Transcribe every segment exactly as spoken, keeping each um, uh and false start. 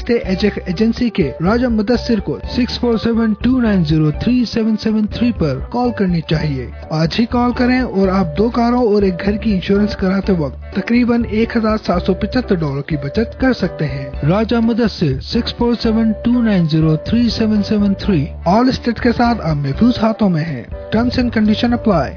Agency के राजा मुदस्सिर को six four seven two nine zero three seven seven three पर call करनी चाहिए। आज ही कॉल करें और आप दो कारों और एक घर की इंश्योरेंस कराते वक्त तकरीबन एक हजार सात सौ पचहत्तर डॉलर की बचत कर सकते हैं। Raja Mudassir six four seven two nine zero three seven seven three Allstate के साथ अब महफूज हाथों में है। Terms and condition apply.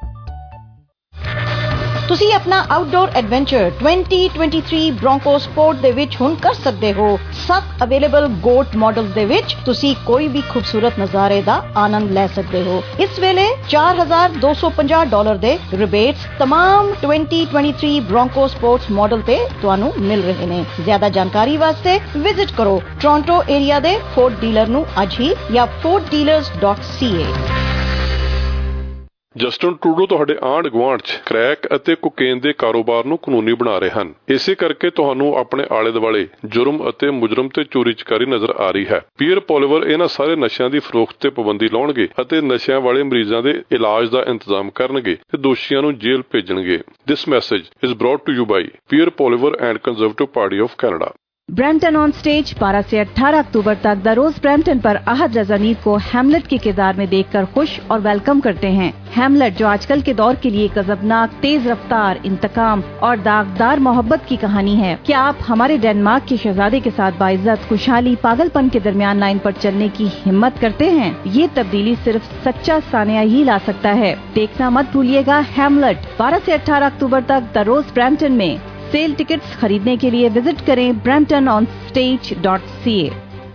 ਤੁਸੀਂ ਆਪਣਾ outdoor adventure twenty twenty-three Bronco Sport ਦੇ ਵਿੱਚ ਹੁਣ ਕਰ ਸਕਦੇ ਹੋ। ਸੱਤ ਅਵੇਲੇਬਲ ਗੋਟ ਮਾਡਲਸ ਦੇ ਵਿੱਚ ਤੁਸੀਂ ਕੋਈ ਵੀ ਖੂਬਸੂਰਤ ਨਜ਼ਾਰੇ ਦਾ ਆਨੰਦ ਲੈ ਸਕਦੇ ਹੋ। ਇਸ ਵੇਲੇ four thousand two hundred fifty dollar ਦੇ ਰਿਬੇਟਸ तमाम twenty twenty-three Bronco Sports model ਤੇ ਤੁਹਾਨੂੰ ਮਿਲ ਰਹੇ ਨੇ। ਜ਼ਿਆਦਾ ਜਾਣਕਾਰੀ ਵਾਸਤੇ ਵਿਜ਼ਿਟ ਕਰੋ ਟੋਰਾਂਟੋ ਏਰੀਆ ਦੇ ਫੋਰਡ ਡੀਲਰ ਨੂੰ ਅੱਜ ਹੀ ਜਾਂ ford dealers dot c a। Justin Trudeau ਤੁਹਾਡੇ ਆਂਢ ਗੁਆਂਢ 'ਚ ਕ੍ਰੈਕ ਅਤੇ ਕੋਕੇਨ ਦੇ ਕਾਰੋਬਾਰ ਨੂੰ ਕਾਨੂੰਨੀ ਬਣਾ ਰਹੇ ਹਨ। ਇਸੇ ਕਰਕੇ ਤੁਹਾਨੂੰ ਆਪਣੇ ਆਲੇ ਦੁਆਲੇ ਜੁਰਮ ਅਤੇ ਮੁਜਰਮ ਤੇ ਚੋਰੀ ਚਕਾਰੀ ਨਜ਼ਰ ਆ ਰਹੀ ਹੈ। ਪੀਅਰ ਪੋਲੀਵਰ ਇਹਨਾਂ ਸਾਰੇ ਨਸ਼ਿਆਂ ਦੀ ਫਰੋਖਤ ਤੇ ਪਾਬੰਦੀ ਲਾਉਣਗੇ ਅਤੇ ਨਸ਼ਿਆਂ ਵਾਲੇ ਮਰੀਜ਼ਾਂ ਦੇ ਇਲਾਜ ਦਾ ਇੰਤਜ਼ਾਮ ਕਰਨਗੇ ਤੇ ਦੋਸ਼ੀਆਂ ਨੂੰ ਜੇਲ੍ਹ ਭੇਜਣਗੇ। This message is brought to you by Pierre Poilievre and Conservative Party of Canada. Brampton on stage बारह से अठारह अक्टूबर तक द रोज ब्रैम्पटन पर अहद रजा नीर को हैमलेट के किरदार में देखकर खुश और वेलकम करते हैं। हैमलेट जो आजकल के दौर के लिए गजबनाक, तेज रफ्तार, इंतकाम और दागदार मोहब्बत की कहानी है। क्या आप हमारे डेनमार्क के शहजादे के साथ बाइज्जत, खुशहाली, पागलपन के दरमियान लाइन पर चलने की हिम्मत करते हैं? ये तब्दीली सिर्फ सच्चा सानिया ही ला सकता है। देखना मत भूलिएगा हैमलेट बारह से अठारह अक्टूबर तक द रोज ब्रैम्पटन में। सेल टिकट्स खरीदने के लिए विजिट करें Brampton on stage dot C A.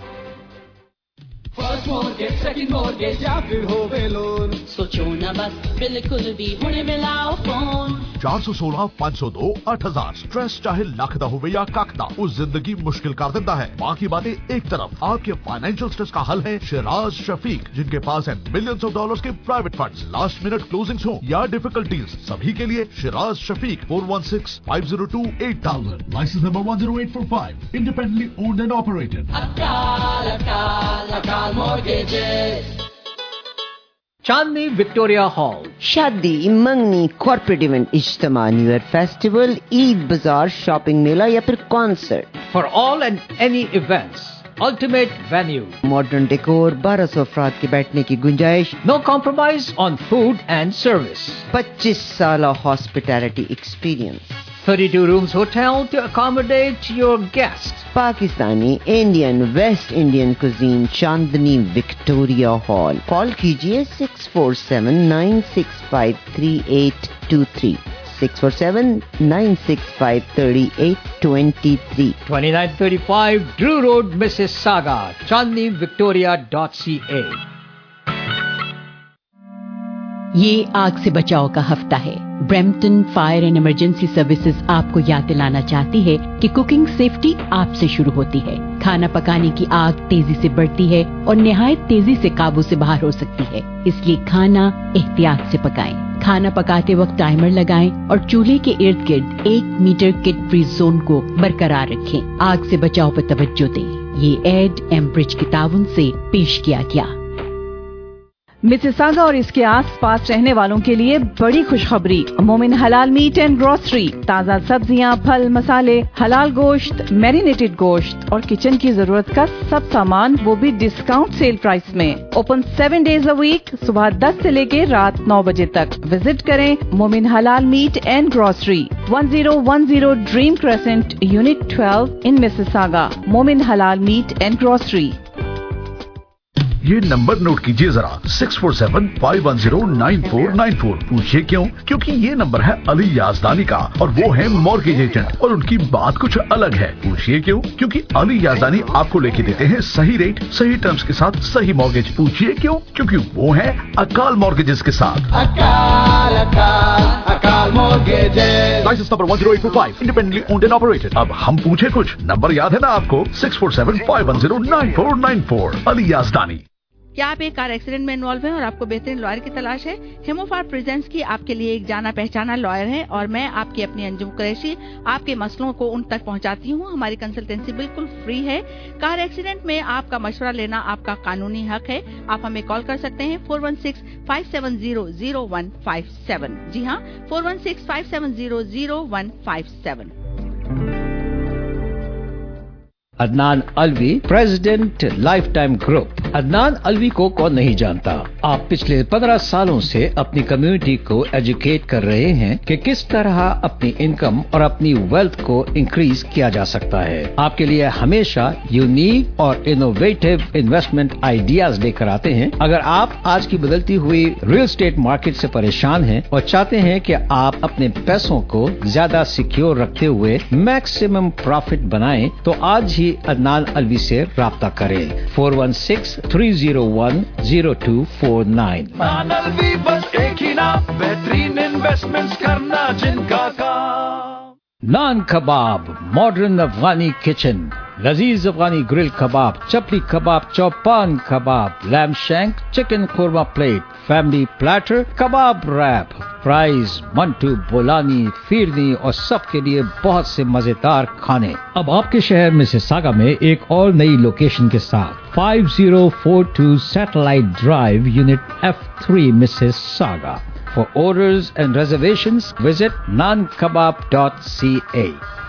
First mortgage, second mortgage या फिर होवे लोन, सोचो ना बस बिल्कुल भी हुणे मिलाओ फोन। चार सौ सोलह पाँच सौ दो आठ हजार स्ट्रेस चाहे लख दा होवे या कख दा, उस जिंदगी मुश्किल कर देता है। बाकी बातें एक तरफ, आपके फाइनेंशियल स्ट्रेस का हल है शिराज शफीक, जिनके पास है मिलियंस ऑफ डॉलर्स के private funds. Last minute closings हो या डिफिकल्टीज, सभी के लिए Shiraz Shafiq four one six five zero two eight thousand license number one zero eight four five, independently owned and operated. Akal Akal Akal mortgages। Chandni Victoria hall, शादी, मंगनी, corporate event, इज्तिमा, new year festival, Eid बाजार, shopping मेला या फिर concert. For all and any events, ultimate venue, modern decor, बारह सौ अफराद के बैठने की गुंजाइश, no compromise on food and service, पच्चीस साल hospitality experience, thirty-two rooms hotel to accommodate your guests. Pakistani, Indian, West Indian cuisine, Chandni Victoria hall. Call कीजिए six four seven nine six five three eight two three, six four seven nine six five three eight two three, twenty-nine thirty-five Drew Road, Mississauga, chandni victoria dot c a। ये आग से बचाव का हफ्ता है। Brampton fire and emergency services आपको याद दिलाना चाहती है कि कुकिंग सेफ्टी आपसे शुरू होती है। खाना पकाने की आग तेजी से बढ़ती है और निहायत तेजी से काबू से बाहर हो सकती है, इसलिए खाना एहतियात से पकाएं। खाना पकाते वक्त टाइमर लगाएं और चूल्हे के इर्द गिर्द एक मीटर किड फ्री जोन को बरकरार रखें। आग से बचाव पर तवज्जो दें। ये एड एम्ब्रिज के ताउन से पेश किया गया। मिसिसागा और इसके आस-पास रहने वालों के लिए बड़ी खुशखबरी। मोमिन हलाल मीट एंड ग्रोसरी, ताज़ा सब्जियां, फल, मसाले, हलाल गोश्त, मैरिनेटेड गोश्त और किचन की जरूरत का सब सामान, वो भी डिस्काउंट सेल प्राइस में। Open seven days a week, सुबह दस से लेके रात नौ बजे तक। विजिट करें Momin halal meat and grocery, one zero one zero Dream Crescent, unit twelve in Mississauga. Momin halal meat and grocery. ये नंबर नोट कीजिए जरा, six four seven five one zero nine four nine four. पूछिए क्यों? क्योंकि ये number है अली याजदानी का और वो है मॉर्गेज एजेंट, और उनकी बात कुछ अलग है। पूछिए क्यों? क्योंकि अली याजदानी आपको लेके देते हैं सही रेट, सही टर्म्स के साथ सही मॉर्गेज। पूछिए क्यों? क्योंकि वो है अकाल मॉर्गेजेस के साथ। Akal Akal Akal mortgages, license number one zero eight four five, independently owned and operated. अब हम पूछे कुछ, नंबर याद है ना आपको? Six four seven five one zero nine four nine four, Ali Yazdani. क्या आप एक कार एक्सीडेंट में इन्वॉल्व हैं और आपको बेहतरीन लॉयर की तलाश है? हेमोफार प्रेजेंस की आपके लिए एक जाना पहचाना लॉयर है और मैं आपकी अपनी अंजुम कुरैशी आपके मसलों को उन तक पहुंचाती हूं। हमारी कंसल्टेंसी बिल्कुल फ्री है। कार एक्सीडेंट में आपका मशवरा लेना आपका कानूनी हक है। आप हमें कॉल कर सकते हैं four one six five seven zero zero one five seven. जी हाँ, four one six five seven zero zero one five seven. Adnan Alvi, president life time group. Adnan Alvi को कौन नहीं जानता। आप पिछले पंद्रह सालों से अपनी कम्युनिटी को एजुकेट कर रहे हैं कि किस तरह अपनी इनकम और अपनी वेल्थ को इंक्रीज किया जा सकता है। आपके लिए हमेशा यूनिक और इनोवेटिव इन्वेस्टमेंट आइडियाज लेकर आते हैं। अगर आप आज की बदलती हुई रियल एस्टेट मार्केट से परेशान हैं और चाहते हैं कि आप अपने पैसों को ज्यादा सिक्योर रखते हुए मैक्सिमम प्रॉफिट बनाएं, तो आज ही अदनान अलवी से राब्ता करें। Four one six three zero one zero two four nine. Adnan Alvi बस एक ही नाम, बेहतरीन इन्वेस्टमेंट्स करना जिनका काम। नान कबाब, मॉडर्न अफगानी किचन, लजीज Afghani grill kebab, chapli kebab, chopan kebab, lamb shank, chicken korma plate, family platter, kebab wrap, fries, mantu, bolani, firni और सबके लिए बहुत से मजेदार खाने। अब आपके शहर मिसिसागा में एक और नई लोकेशन के साथ five zero four two Satellite Drive, unit F three, Mississauga. For orders and reservations, visit naan kebab dot c a.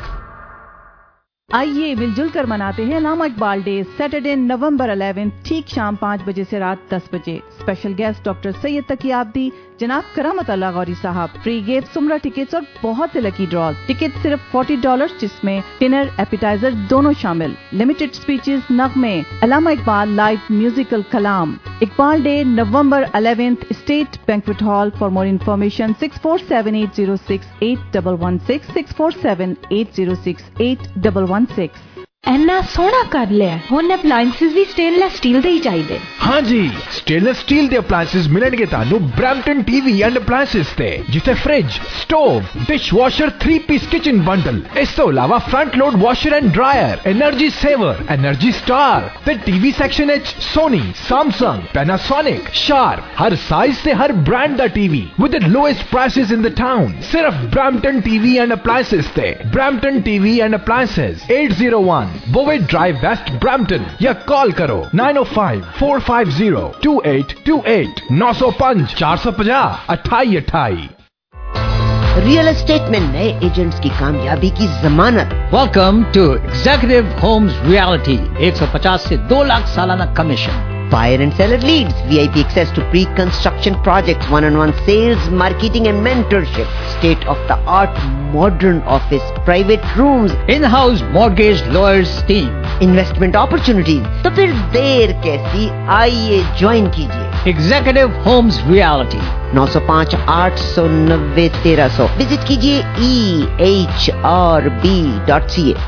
आइए मिलजुल कर मनाते हैं Allama Iqbal day, Saturday November ग्यारह, ठीक शाम पाँच बजे से रात दस बजे। Special guest doctor Syed Taqi Abdi, जनाब करामत अल्लाह गौरी साहब, फ्री गिफ्ट, सुमरा टिकट्स और बहुत से लकी ड्रॉज। टिकट सिर्फ चालीस डॉलर, जिसमें डिनर एपिटाइजर दोनों शामिल। लिमिटेड स्पीचेस, नगमे, अल्लामा इकबाल लाइव म्यूजिकल कलाम। इकबाल डे नवंबर ग्यारह, State banquet hall. For more information six four seven eight zero six eight one one six, six four seven eight zero six eight one one six. एना सोना कर लिया हुन appliances भी stainless steel दे ही चाहिए। हाँ जी, स्टेनलेस स्टील दे अप्लायंसेस मिलणगे तानू ब्रैम्पटन टीवी एंड अप्लायंसेस ते, जिथे fridge, stove, dish washer, three piece kitchen bundle, इस तो अलावा front load washer and dryer, energy saver, energy star ते टीवी सेक्शन एच सोनी, सैमसंग, पैनासोनिक, शार्प, हर साइज से हर ब्रांड दा TV with the lowest prices in the town. सिर्फ ब्रैम्पटन टीवी एंड अप्लायंसेस ते। Brampton TV and appliances, eight zero one बोवे drive, west Brampton, या कॉल करो nine O five four five zero two eight two eight, नौ सौ पाँच चार सौ पचास अट्ठाई अट्ठाई। रियल एस्टेट में नए एजेंट्स की कामयाबी की जमानत। Welcome to executive homes reality, एक सौ पचास से दो लाख सालाना कमीशन। Buyer and seller leads, V I P access to pre-construction projects, one-on-one sales, marketing and mentorship, state-of-the-art modern office, private rooms, in-house mortgage lawyers team, investment opportunities. तो फिर देर कैसी, आइए ज्वाइन कीजिए एग्जीक्यूटिव होम्स रियलिटी। नौ सौ पाँच आठ सौ नब्बे तेरह सौ। विजिट कीजिए E H R B dot C A.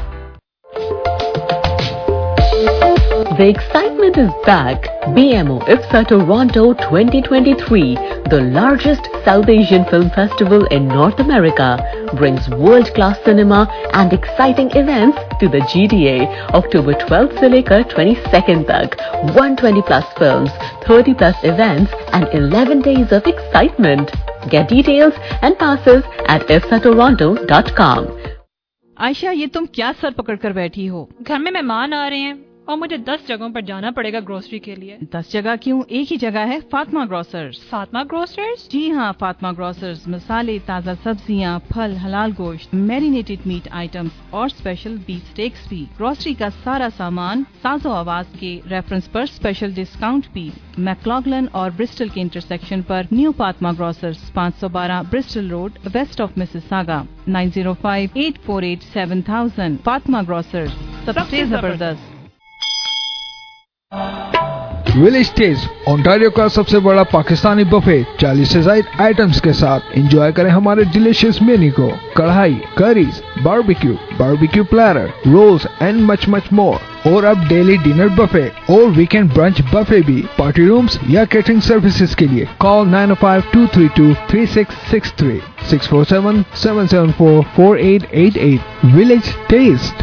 The excitement is back. B M O I F S A Toronto twenty twenty-three, the largest South Asian film festival in North America, brings world-class cinema and exciting events to the G T A. October twelfth से लेकर twenty-second तक, one hundred twenty plus films, thirty plus events, and eleven days of excitement. Get details and passes at I F S A Toronto dot com. Ayesha, ये तुम क्या sir पकड़ कर बैठी हो? घर में मेहमान आ रहे हैं और मुझे दस जगहों पर जाना पड़ेगा ग्रोसरी के लिए। दस जगह क्यों, एक ही जगह है, फातिमा ग्रोसर्स। फातिमा ग्रोसर्स? जी हाँ, फातिमा ग्रोसर्स मसाले, ताज़ा सब्जियाँ, फल, हलाल गोश्त, मैरिनेटेड मीट आइटम्स और स्पेशल बीफ स्टेक्स भी। ग्रोसरी का सारा सामान साजो आवाज के रेफरेंस पर स्पेशल डिस्काउंट भी। मैक्लॉगलन और ब्रिस्टल के इंटरसेक्शन पर न्यू फातिमा ग्रोसर्स, पाँच सौ बारह Bristol road, west of Mississauga, nine zero five eight four eight seven thousand. Fatima grocers, सबसे जबरदस्त। विलेज टेस्ट, ओंटारियो का सबसे बड़ा पाकिस्तानी बफे, चालीस से ज्यादा आइटम्स के साथ। एंजॉय करें हमारे डिलीशियस मेन्यू को। Karahi, curries, barbecue, barbecue platter, rolls and much much more. और अब डेली डिनर बफे और वीकेंड ब्रंच बफे भी। पार्टी रूम्स या कैटरिंग सर्विसेज के लिए call nine O five two three two three six six three, six four seven seven seven four four eight eight eight. Village taste.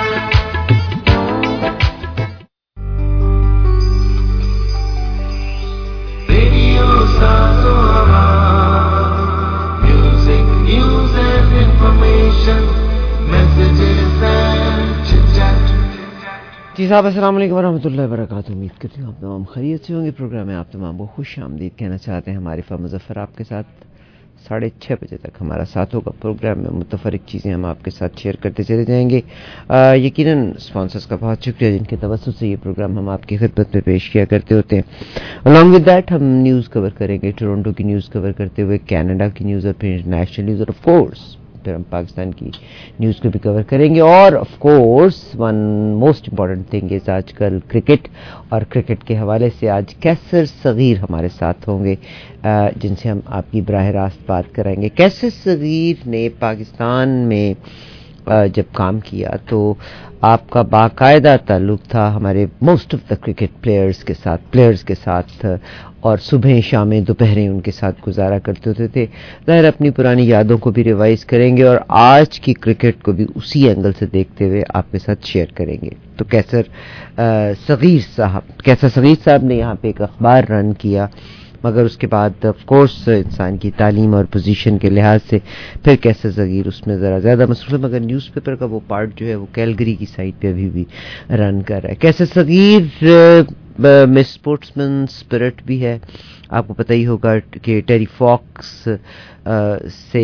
जी साहब, अस्सलाम वालेकुम वरहमतुल्लाहि वबरकातुहू। उम्मीद करती हूँ आप तमाम खैरियत से होंगे। प्रोग्राम में आप तमाम को खुश आमदीद कहना चाहते हैं। हमारी फर्म मुज़फ़्फ़र आपके साथ साढ़े छः बजे तक हमारा साथ होगा। प्रोग्राम में मुतफरिक चीज़ें हम आपके साथ शेयर करते चले जाएंगे। यकीनन स्पॉन्सर्स का बहुत शुक्रिया जिनके तवज्जुह से ये प्रोग्राम हम आपकी खिदमत में पेश किया करते होते हैं। अलॉन्ग विद दैट हम न्यूज़ कवर करेंगे, टोरंटो की न्यूज़ कवर करते हुए कनाडा की न्यूज़ और फिर इंटरनेशनल न्यूज़, और ऑफ कोर्स फिर हम पाकिस्तान की न्यूज़ को भी कवर करेंगे। और of course one most important thing is आजकल क्रिकेट, और क्रिकेट के हवाले से आज कैसर सगीर हमारे साथ होंगे जिनसे हम आपकी बराह रास्त बात कराएंगे। कैसर सगीर ने पाकिस्तान में जब काम किया तो आपका बाकायदा ताल्लुक़ था हमारे most of the cricket players के साथ प्लेयर्स के साथ और सुबह शामें दोपहरें उनके साथ गुजारा करते होते थे। ज़ाहिर अपनी पुरानी यादों को भी रिवाइज़ करेंगे और आज की क्रिकेट को भी उसी एंगल से देखते हुए आपके साथ शेयर करेंगे। तो कैसर सगीर साहब कैसर सगीर साहब ने यहाँ पे एक अखबार रन किया, मगर उसके बाद ऑफ कोर्स इंसान की तालीम और पोजीशन के लिहाज से फिर कैसर सगीर उसमें ज़रा ज़्यादा मसरूफ़ है, मगर न्यूज़पेपर का वो पार्ट जो है वो कैलगरी की साइड पे अभी भी रन कर रहा है। कैसर सगीर में स्पोर्ट्समैन स्पिरिट भी है। आपको पता ही होगा कि टेरी फॉक्स से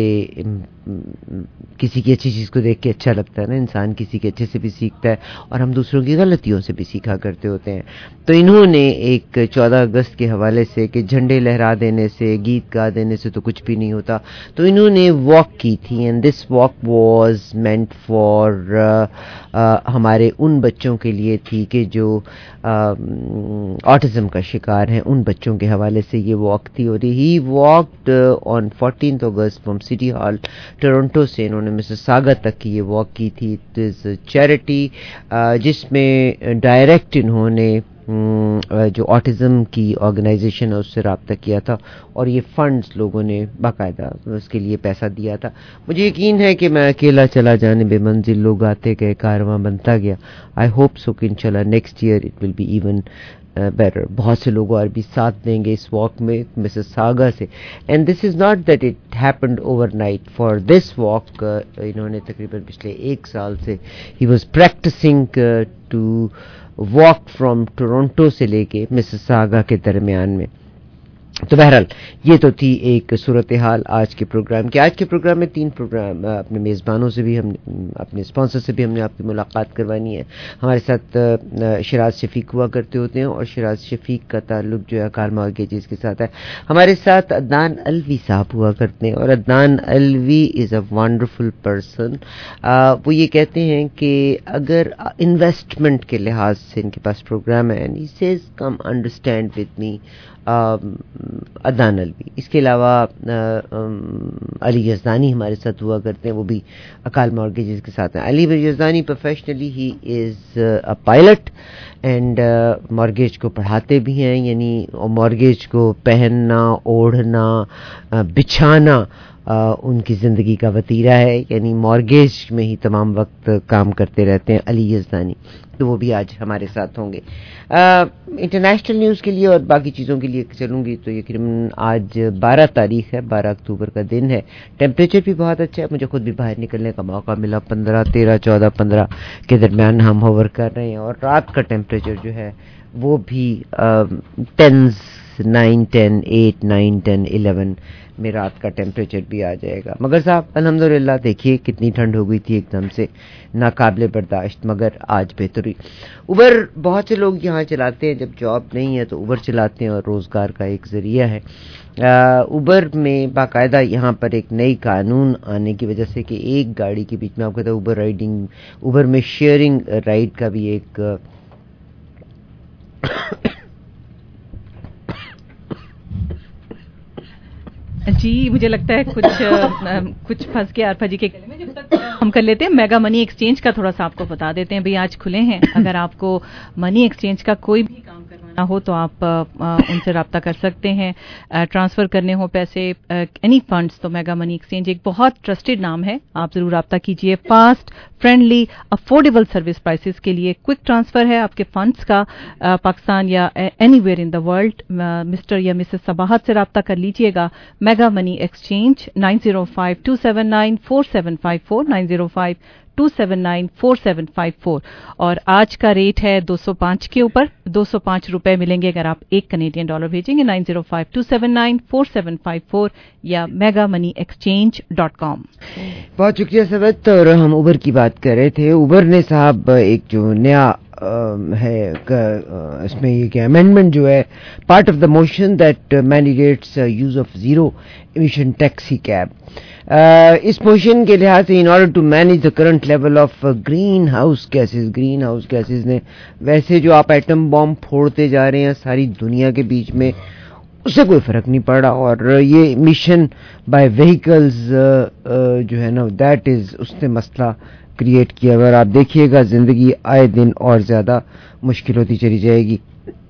किसी की अच्छी चीज़ को देख के अच्छा लगता है ना, इंसान किसी के अच्छे से भी सीखता है और हम दूसरों की गलतियों से भी सीखा करते होते हैं। तो इन्होंने एक चौदह अगस्त के हवाले से कि झंडे लहरा देने से गीत गा देने से तो कुछ भी नहीं होता, तो इन्होंने वॉक की थी and this walk was meant for हमारे उन बच्चों के लिए थी कि जो ऑटिज़म का शिकार हैं, उन बच्चों के हवाले से ये वॉक थी। और he walked on fourteen August from city hall Toronto से इन्होंने मिसिसागा तक की ये वॉक की थी। इट इज़ चैरिटी जिसमें डायरेक्ट इन्होंने जो ऑटिज़म की ऑर्गेनाइजेशन है उससे रब्ता किया था और ये फंड्स लोगों ने बाकायदा उसके लिए पैसा दिया था। मुझे यकीन है कि मैं अकेला चला जाने बेमंजिल लोग आते गए कारवां बनता गया। आई होप सो कि इंशाल्लाह next year it will be even better. बहुत से लोग और भी साथ देंगे इस वॉक में मिसिसागा से। And this is not that it happened overnight. For this walk इन्होंने तकरीबन पिछले एक साल से ही was practicing to walk from Toronto से लेके मिसिसागा के दरमियान में। तो बहरहाल ये तो थी एक सूरत हाल आज के प्रोग्राम की। आज के प्रोग्राम में तीन प्रोग्राम अपने मेज़बानों से भी हम अपने स्पॉन्सर से भी हमने आपकी मुलाकात करवानी है। हमारे साथ शिराज शफीक हुआ करते होते हैं और शिराज शफीक का ताल्लुक जो है कार मॉर्गेजेस के साथ है। हमारे साथ अदनान अलवी साहब हुआ करते हैं और Adnan Alvi is a wonderful person. वो ये कहते हैं कि अगर इन्वेस्टमेंट के लिहाज से इनके पास प्रोग्राम है and he says come understand with me Adnan Alvi. इसके अलावा अली यज़दानी हमारे साथ हुआ करते हैं, वो भी अकाल मॉर्गेजेस के साथ हैं। Ali Yazdani professionally he is a pilot and mortgage को पढ़ाते भी हैं, यानी मॉर्गेज को पहनना ओढ़ना बिछाना आ, उनकी ज़िंदगी का वतीरा है, यानी मॉर्गेज में ही तमाम वक्त काम करते रहते हैं अली यज़दानी। तो वो भी आज हमारे साथ होंगे। इंटरनेशनल न्यूज़ के लिए और बाकी चीज़ों के लिए चलूँगी तो यकीनन आज बारह तारीख है, बारह अक्टूबर का दिन है। टेम्परेचर भी बहुत अच्छा है, मुझे खुद भी बाहर निकलने का मौका मिला। पंद्रह तेरह चौदह पंद्रह के दरमियान हम होवर कर रहे हैं और रात का टेम्परेचर जो है वो भी tens nine ten eight nine ten eleven में रात का टेम्परेचर भी आ जाएगा। मगर साहब अल्हम्दुलिल्लाह देखिए कितनी ठंड हो गई थी एकदम से, नाकाबिले बर्दाश्त, मगर आज बेहतरी। उबर बहुत से लोग यहाँ चलाते हैं, जब जॉब नहीं है तो उबर चलाते हैं और रोज़गार का एक ज़रिया है। उबर में बाकायदा यहाँ पर एक नई कानून आने की वजह से कि एक गाड़ी के बीच में आपको पता है उबर राइडिंग उबर में शेयरिंग राइड का भी एक जी मुझे लगता है कुछ कुछ फंस गया आरफा जी के गले में। जब तक हम कर लेते हैं मेगा मनी एक्सचेंज का थोड़ा सा आपको बता देते हैं। भाई आज खुले हैं, अगर आपको मनी एक्सचेंज का कोई भी काम करवाना हो तो आप आ, उनसे रब्ता कर सकते हैं। ट्रांसफ़र करने हो पैसे एनी फंड्स तो मेगा मनी एक्सचेंज एक बहुत ट्रस्टेड नाम है, आप ज़रूर रब्ता कीजिए। Fast friendly affordable service prices के लिए क्विक ट्रांसफ़र है आपके फंड्स का आ, पाकिस्तान या anywhere in the world. Mister या मिसेस सबाहत से रब्ता कर लीजिएगा। Mega money exchange nine zero five two seven nine four seven five four nine zero five two seven nine four seven five four और आज का रेट है दो सौ पाँच के ऊपर दो सौ पाँच रुपए मिलेंगे अगर आप एक कनेडियन डॉलर भेजेंगे nine zero five two seven nine four seven five four या mega money exchange dot com. बहुत शुक्रिया सवत। और हम उबर की बात कर रहे थे। उबर ने साहब एक जो नया है इसमें ये क्या अमेंडमेंट जो है part of the motion that mandates use of zero emission taxi cab. इस मोशन के लिहाज से in order to manage the current level of greenhouse gases greenhouse gases ने वैसे जो आप एटम बॉम्ब फोड़ते जा रहे हैं सारी दुनिया के बीच में उससे कोई फर्क नहीं पड़ रहा और ये मिशन बाय व्हीकल्स जो है ना दैट इज उसने मसला क्रिएट किया। अगर आप देखिएगा जिंदगी आए दिन और ज्यादा मुश्किल होती चली जाएगी।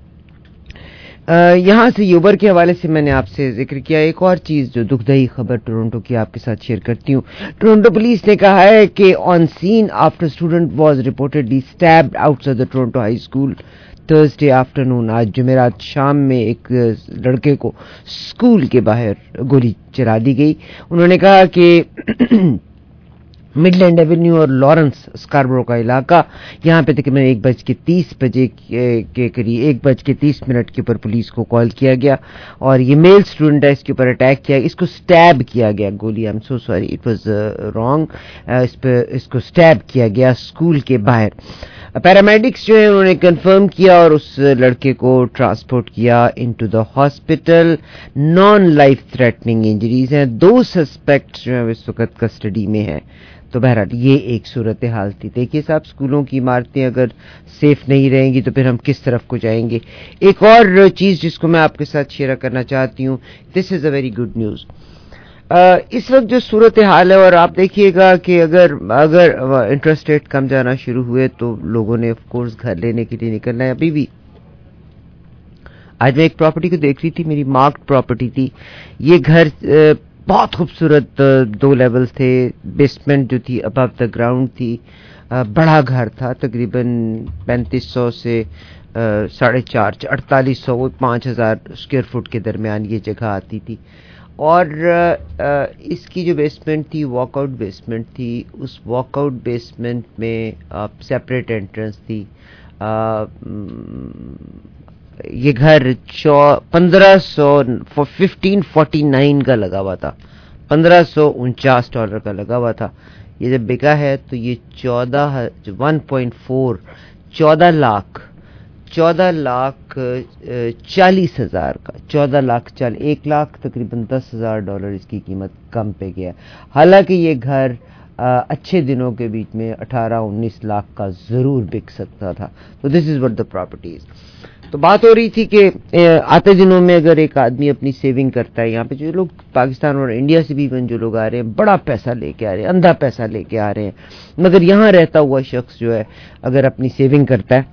यहाँ से यूबर के हवाले से मैंने आपसे जिक्र किया। एक और चीज जो दुखदाई खबर टोरंटो की आपके साथ शेयर करती हूँ। टोरंटो पुलिस ने कहा है कि on scene after student was reportedly stabbed outside the Toronto high school Thursday afternoon. आज जुमेरात शाम में एक लड़के को स्कूल के बाहर गोली चला दी गई। उन्होंने कहा कि मिडलैंड एवेन्यू और लॉरेंस स्कारबरो का इलाका यहाँ पे तकरीबन एक बज के तीस बजे के करीब एक बज के तीस मिनट के ऊपर पुलिस को कॉल किया गया और ये मेल स्टूडेंट है इसके ऊपर अटैक किया, इसको स्टैब किया गया गोली। I am so sorry it was wrong. इस पे इसको स्टैब किया गया स्कूल के बाहर। पैरामेडिक्स जो है उन्होंने कंफर्म किया और उस लड़के को ट्रांसपोर्ट किया into the hospital. Non life threatening injuries हैं। दो सस्पेक्ट जो है इस वक्त कस्टडी में है। तो बहरहाल ये एक सूरत हाल थी। देखिए साहब स्कूलों की इमारतें अगर सेफ नहीं रहेंगी तो फिर हम किस तरफ को जाएंगे। एक और चीज जिसको मैं आपके साथ शेयर करना चाहती हूँ, this is a very good news. इस वक्त जो सूरत हाल है और आप देखिएगा कि अगर अगर इंटरेस्ट रेट कम जाना शुरू हुए तो लोगों ने ऑफ कोर्स घर लेने के लिए निकलना है। अभी भी आज मैं एक प्रॉपर्टी को देख रही थी, मेरी मार्क्ड प्रॉपर्टी थी। ये घर बहुत खूबसूरत दो लेवल्स थे, बेसमेंट जो थी अबव द ग्राउंड थी, बड़ा घर था, तकरीबन पैंतीस सौ से साढ़े चार अड़तालीस सौ पाँच हजार स्क्वायर फुट के दरमियान ये जगह आती थी। और इसकी जो बेसमेंट थी वॉकआउट बेसमेंट थी। उस वॉकआउट बेसमेंट में सेपरेट एंट्रेंस थी। आ, ये घर पंद्रह सौ फिफ्टीन फोर्टी नाइन का लगा हुआ था, पंद्रह सौ उनचास डॉलर का लगा हुआ था। ये जब बिका है तो ये चौदह वन पॉइंट फोर चौदह लाख चौदह लाख चालीस हजार का चौदह लाख चालीस एक लाख तकरीबन दस हजार डॉलर इसकी कीमत कम पे गया। हालांकि ये घर आ, अच्छे दिनों के बीच में अठारह उन्नीस लाख का जरूर बिक सकता था। तो this is what the property is. तो बात हो रही थी कि आते दिनों में अगर एक आदमी अपनी सेविंग करता है, यहाँ पे जो लोग पाकिस्तान और इंडिया से भी इवन जो लोग आ रहे हैं बड़ा पैसा लेके आ रहे हैं, अंधा पैसा लेके आ रहे हैं, मगर यहाँ रहता हुआ शख्स जो है अगर अपनी सेविंग करता है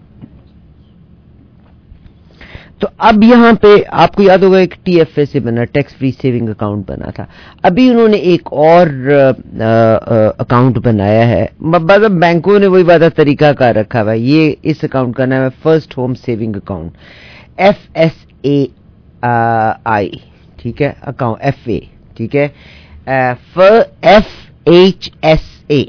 तो अब यहाँ पे आपको याद होगा एक टी एफ ए से बना, टैक्स फ्री सेविंग अकाउंट बना था। अभी उन्होंने एक और अकाउंट बनाया है। मतलब बैंकों ने वही वादा तरीका का रखा हुआ है। ये इस अकाउंट का नाम है first home saving account, F S A I, ठीक है, अकाउंट एफ ए, ठीक है, F H S A,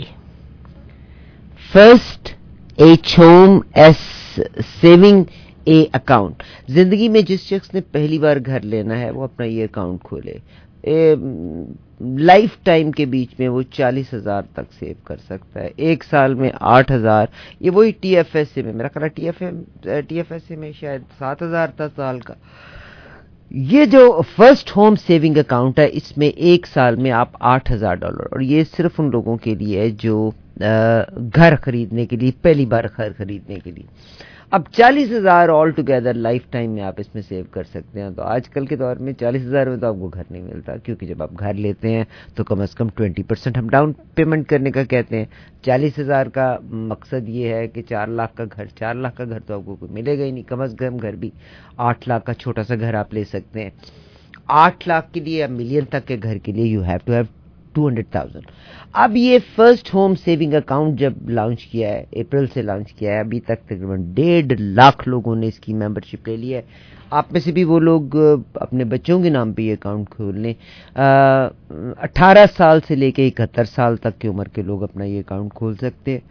first H home S saving A account. जिंदगी में जिस शख्स ने पहली बार घर लेना है वो अपना ये अकाउंट खोले। लाइफ टाइम के बीच में वो चालीस हजार तक सेव कर सकता है, एक साल में आठ हजार। ये वही टी एफ एस ए में, मेरा ख्याल T F T F S A में शायद सात हजार था साल का। ये जो फर्स्ट होम सेविंग अकाउंट है इसमें एक साल में आप आठ हजार डॉलर, और ये सिर्फ उन लोगों के लिए है जो घर खरीदने के लिए, पहली बार घर खरीदने के लिए। अब चालीस हजार ऑल टुगेदर लाइफ टाइम में आप इसमें सेव कर सकते हैं। तो आजकल के दौर में चालीस हजार में तो आपको घर नहीं मिलता, क्योंकि जब आप घर लेते हैं तो कम से कम ट्वेंटी परसेंट हम डाउन पेमेंट करने का कहते हैं। चालीस हजार का मकसद ये है कि चार लाख का घर, चार लाख का घर तो आपको कोई मिलेगा ही नहीं। कम से कम घर भी आठ लाख का छोटा सा घर आप ले सकते हैं। आठ लाख के लिए या मिलियन तक के घर के लिए you have to have two hundred thousand. अब ये फर्स्ट होम सेविंग अकाउंट जब लॉन्च किया है, अप्रैल से लॉन्च किया है, अभी तक तकरीबन डेढ़ लाख लोगों ने इसकी मेंबरशिप ले ली है। आप में से भी वो लोग अपने बच्चों के नाम पे ये अकाउंट खोल लें। अट्ठारह साल से लेके इकहत्तर साल तक की उम्र के लोग अपना ये अकाउंट खोल सकते हैं।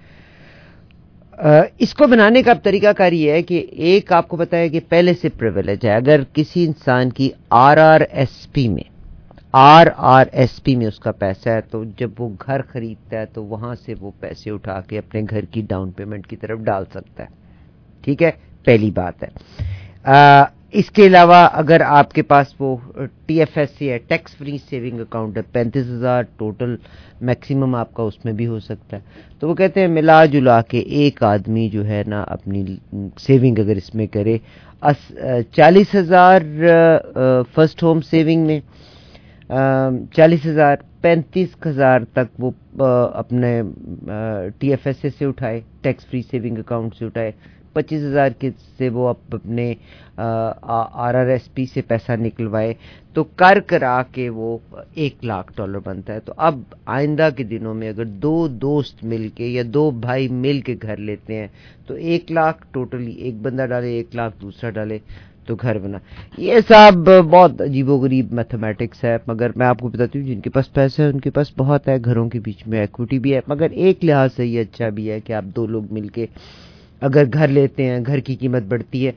इसको बनाने का तरीकाकार ये है कि एक आपको पता है कि पहले से प्रिविलेज है, अगर किसी इंसान की आर आर एस पी में आर आर एस पी में उसका पैसा है, तो जब वो घर खरीदता है तो वहां से वो पैसे उठा के अपने घर की डाउन पेमेंट की तरफ डाल सकता है। ठीक है, पहली बात है। आ, इसके अलावा अगर आपके पास वो टी एफ एस सी है, टैक्स फ्री सेविंग अकाउंट है, पैंतीस हजार टोटल मैक्सिमम आपका उसमें भी हो सकता है। तो वो कहते हैं मिला जुला के एक आदमी जो है ना अपनी सेविंग अगर इसमें करे, चालीस हजार फर्स्ट होम सेविंग में, चालीस हजार पैंतीस हजार तक वो अपने टी एफ एस से उठाए, टैक्स फ्री सेविंग अकाउंट से उठाए, पच्चीस हजार के से वो अपने आर आर एस पी से पैसा निकलवाए, तो कर करा के वो एक लाख डॉलर बनता है। तो अब आइंदा के दिनों में अगर दो दोस्त मिलके या दो भाई मिल के घर लेते हैं तो एक लाख टोटली, एक बंदा डाले एक लाख दूसरा डाले तो घर बना। ये सब बहुत अजीबोगरीब मैथमेटिक्स है, मगर मैं आपको बताती हूँ जिनके पास पैसा है उनके पास बहुत है, घरों के बीच में इक्विटी भी है, मगर एक लिहाज से ये अच्छा भी है कि आप दो लोग मिलके अगर घर लेते हैं, घर की कीमत बढ़ती है,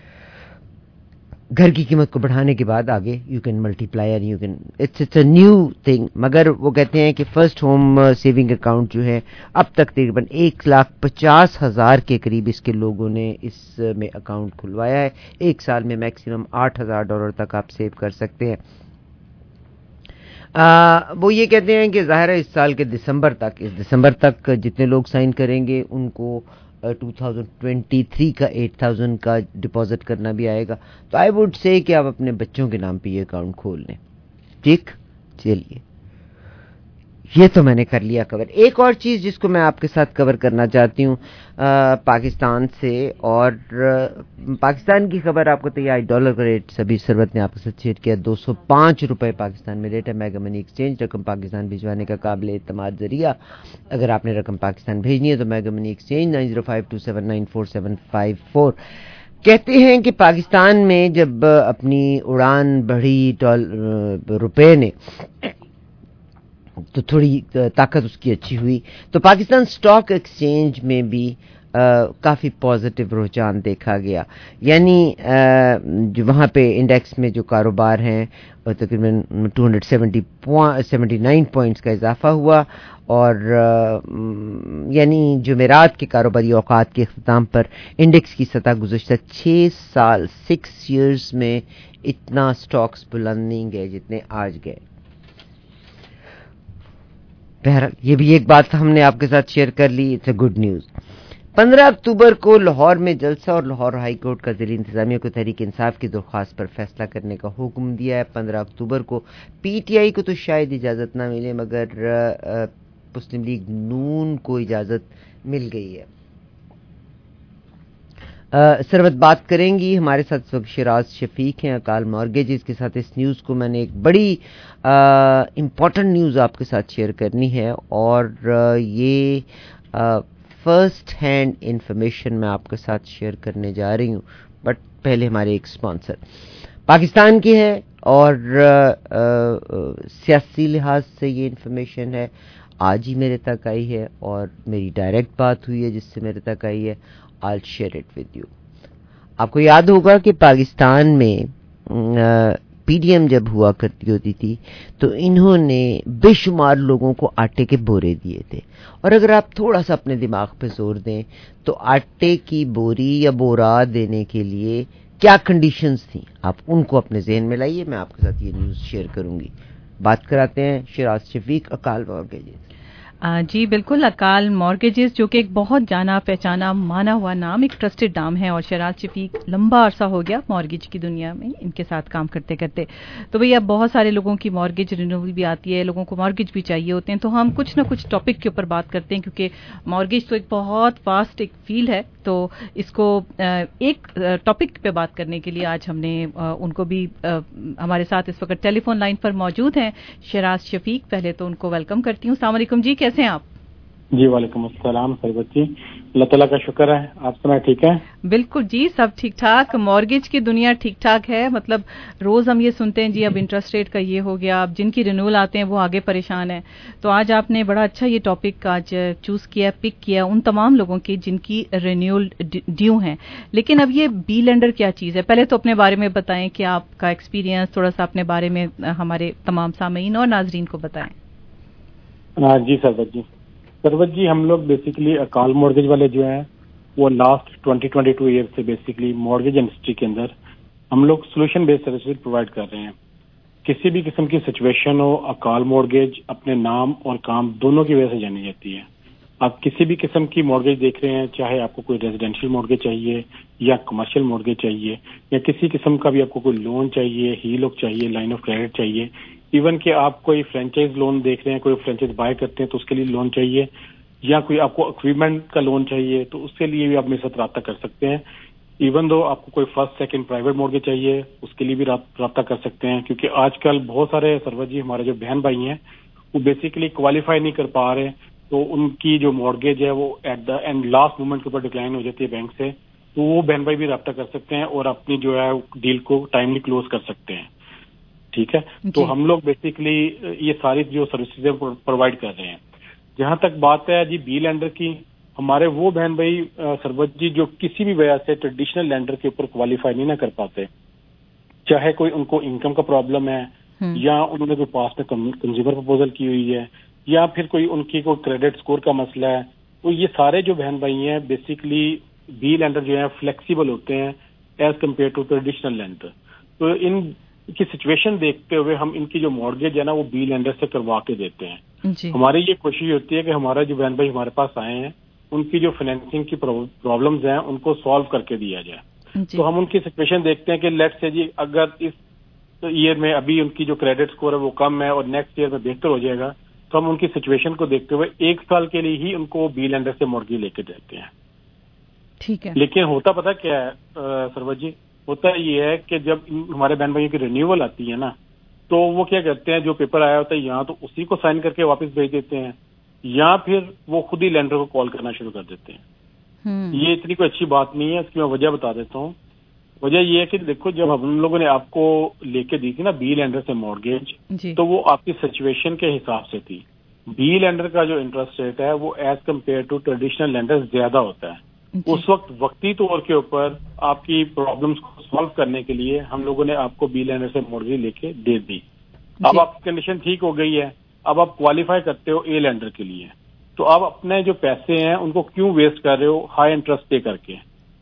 घर की कीमत को बढ़ाने के बाद आगे you can multiply and you can it's it's a new thing. मगर वो कहते हैं कि फर्स्ट होम सेविंग अकाउंट जो है अब तक तकरीबन एक लाख पचास हजार के करीब इसके लोगों ने इसमें अकाउंट खुलवाया है। एक साल में मैक्सिमम आठ हजार डॉलर तक आप सेव कर सकते हैं। आ, वो ये कहते हैं कि ज़ाहिर है इस साल के दिसंबर तक इस दिसंबर तक जितने लोग साइन करेंगे उनको टू थाउजेंड ट्वेंटी थ्री का आठ हज़ार का डिपॉजिट करना भी आएगा। तो आई वुड से कि आप अपने बच्चों के नाम पे ये अकाउंट खोल लें। ठीक, चलिए ये तो मैंने कर लिया कवर। एक और चीज़ जिसको मैं आपके साथ कवर करना चाहती हूँ पाकिस्तान से, और आ, पाकिस्तान की खबर आपको तो ये डॉलर का रेट सभी सरवत ने आपके साथ शेयर किया, दो सौ पाँच रुपये पाकिस्तान में रेट है। मेगा मनी एक्सचेंज रकम पाकिस्तान भिजवाने का काबिल एतमाद जरिया। अगर आपने रकम पाकिस्तान भेजनी है तो mega money exchange nine zero five two seven nine four seven five four. कहते हैं कि पाकिस्तान में जब अपनी उड़ान बढ़ी रुपए ने तो थोड़ी ताकत उसकी अच्छी हुई, तो पाकिस्तान स्टॉक एक्सचेंज में भी आ, काफ़ी पॉजिटिव रुझान देखा गया। यानी जो वहाँ पे इंडेक्स में जो कारोबार हैं तकरीबन टू सेवेंटी नाइन पॉइंट्स का इजाफा हुआ, और यानी जुमेरात के कारोबारी औकात के अख्ताम पर इंडेक्स की सतह गुज़श्ता छः साल सिक्स ईयर्स में इतना स्टॉक्स बुलंद नहीं गए जितने आज गए। बहरहाल ये भी एक बात हमने आपके साथ शेयर कर ली, इट्स अ गुड न्यूज़। पंद्रह अक्टूबर को लाहौर में जलसा और लाहौर हाई कोर्ट का ज़िली इंतजामिया को तहरीक इंसाफ की दरख्वास्त पर फैसला करने का हुक्म दिया है। पंद्रह अक्टूबर को पी टी आई को तो शायद इजाज़त ना मिले, मगर मुस्लिम लीग नून को इजाज़त मिल गई है। सरवत बात करेंगी हमारे साथ इस वक्त शिराज शफीक हैं अकाल मॉर्गेजेस के साथ। इस न्यूज़ को मैंने एक बड़ी इम्पॉर्टेंट न्यूज़ आपके साथ शेयर करनी है, और आ, ये फर्स्ट हैंड इंफॉर्मेशन मैं आपके साथ शेयर करने जा रही हूँ। बट पहले हमारे एक स्पॉन्सर पाकिस्तान के है, और आ, आ, सियासी लिहाज से ये इंफॉर्मेशन है, आज ही मेरे तक आई है और मेरी डायरेक्ट बात हुई है जिससे मेरे तक आई है। I'll share it with you। आपको याद होगा कि पाकिस्तान में पीडीएम जब हुआ करती होती थी तो इन्होंने बेशुमार लोगों को आटे के बोरे दिए थे, और अगर आप थोड़ा सा अपने दिमाग पे जोर दें तो आटे की बोरी या बोरा देने के लिए क्या कंडीशंस थी, आप उनको अपने जहन में लाइए। मैं आपके साथ ये न्यूज़ शेयर करूंगी। बात कराते हैं शिराज शफीक अकाल मॉर्गेजेस। जी बिल्कुल, अकाल मॉर्गेजेस जो कि एक बहुत जाना पहचाना माना हुआ नाम, एक ट्रस्टेड नाम है, और शिराज शफीक लंबा अरसा हो गया मॉर्गेज की दुनिया में इनके साथ काम करते करते। तो भैया बहुत सारे लोगों की मॉर्गेज रिन्यूअल भी आती है, लोगों को मॉर्गेज भी चाहिए होते हैं, तो हम कुछ ना कुछ टॉपिक के ऊपर बात करते हैं, क्योंकि मॉर्गेज तो एक बहुत वास्ट एक फील्ड है तो इसको एक टॉपिक पे बात करने के लिए आज हमने उनको भी हमारे साथ इस वक्त टेलीफोन लाइन पर मौजूद हैं शराज शफीक। पहले तो उनको वेलकम करती हूँ। अस्सलाम वालेकुम जी, कैसे हैं आप? जी वालेकुम अस्सलाम सरबत जी, अल्लाह ताला का शुक्र है। आप सुना ठीक है? बिल्कुल जी, सब ठीक ठाक। मॉर्गेज की दुनिया ठीक ठाक है। मतलब रोज हम ये सुनते हैं जी अब इंटरेस्ट रेट का ये हो गया, अब जिनकी रिन्यूअल आते हैं वो आगे परेशान है। तो आज आपने बड़ा अच्छा ये टॉपिक आज चूज किया, पिक किया उन तमाम लोगों की जिनकी रिन्यूअल ड्यू है। लेकिन अब ये बी लेंडर क्या चीज़ है, पहले तो अपने बारे में बताएं कि आपका एक्सपीरियंस थोड़ा सा अपने बारे में हमारे तमाम सामीन और नाजरीन को बताएं। जी सरबत जी सरबत जी हम लोग बेसिकली अकाल मॉर्गेज वाले जो हैं वो last twenty twenty two year से बेसिकली मॉर्गेज इंडस्ट्री के अंदर हम लोग सोल्यूशन बेस्ड सर्विसेज प्रोवाइड कर रहे हैं। किसी भी किस्म की सिचुएशन हो, अकाल मॉर्गेज अपने नाम और काम दोनों की वजह से जानी जाती है। आप किसी भी किस्म की मॉर्गेज देख रहे हैं, चाहे आपको कोई रेजिडेंशियल मॉर्गेज चाहिए या कमर्शियल मॉर्गेज चाहिए या किसी किस्म का भी आपको कोई लोन चाहिए, ही लोग चाहिए, लाइन ऑफ क्रेडिट चाहिए, इवन कि आप कोई फ्रेंचाइज लोन देख रहे हैं, कोई फ्रेंचाइज बाय करते हैं तो उसके लिए लोन चाहिए, या कोई आपको इक्विपमेंट का लोन चाहिए तो उसके लिए भी आप मेरे साथ रब्ता कर सकते हैं। इवन दो आपको कोई फर्स्ट सेकंड प्राइवेट मॉर्गेज चाहिए उसके लिए भी रब्ता कर सकते हैं। क्योंकि आजकल बहुत सारे सरवर जी हमारे जो बहन भाई हैं वो बेसिकली क्वालिफाई नहीं कर पा रहे, तो उनकी जो मॉर्गेज है वो at the end last moment के ऊपर डिक्लाइन हो जाती है बैंक से, तो वो बहन भाई भी रब्ता कर सकते हैं और अपनी जो है डील को टाइमली क्लोज कर सकते हैं। ठीक है, तो हम लोग बेसिकली ये सारी जो सर्विसेज प्रोवाइड कर रहे हैं। जहां तक बात है जी बी लेंडर की, हमारे वो बहन भाई सरबत जी जो किसी भी वजह से ट्रेडिशनल लेंडर के ऊपर क्वालिफाई नहीं ना कर पाते, चाहे कोई उनको इनकम का प्रॉब्लम है या उन्होंने कोई पास में कंज्यूमर प्रपोजल की हुई है या फिर कोई उनकी कोई क्रेडिट स्कोर का मसला है, तो ये सारे जो बहन भाई हैं बेसिकली बी लेंडर जो है फ्लेक्सिबल होते हैं as compare to traditional lender. तो इन की सिचुएशन देखते हुए हम इनकी जो मॉर्गेज है ना वो बी लेंडर से करवा के देते हैं। हमारी ये कोशिश होती है कि हमारा जो बहन भाई हमारे पास आए हैं उनकी जो फाइनेंसिंग की प्रॉब्लम्स हैं उनको सॉल्व करके दिया जाए। तो हम उनकी सिचुएशन देखते हैं कि लेट्स से जी अगर इस ईयर में अभी उनकी जो क्रेडिट स्कोर है वो कम है और नेक्स्ट ईयर में बेहतर हो जाएगा, तो हम उनकी सिचुएशन को देखते हुए एक साल के लिए ही उनको बी लेंडर से मॉर्गेज लेके देते हैं। ठीक है, लेकिन होता पता क्या है सरवर जी, होता ये है कि जब हमारे बहन भाइयों की रिन्यूअल आती है ना तो वो क्या करते हैं, जो पेपर आया होता है यहाँ तो उसी को साइन करके वापस भेज देते हैं या फिर वो खुद ही लेंडर को कॉल करना शुरू कर देते हैं। ये इतनी कोई अच्छी बात नहीं है, इसकी मैं वजह बता देता हूँ। वजह ये है कि देखो जब हम लोगों ने आपको लेके दी थी ना बी लेंडर से मॉर्गेज, तो वो आपकी सिचुएशन के हिसाब से थी। बी लेंडर का जो इंटरेस्ट रेट है वो as compare to traditional lender ज्यादा होता है। उस वक्त वक्ती तौर के ऊपर आपकी प्रॉब्लम्स को सॉल्व करने के लिए हम लोगों ने आपको बी लेंडर से मॉर्गेज लेके दे दी। अब आपकी कंडीशन ठीक हो गई है, अब आप क्वालिफाई करते हो ए लेंडर के लिए, तो आप अपने जो पैसे हैं उनको क्यों वेस्ट कर रहे हो हाई इंटरेस्ट पे करके।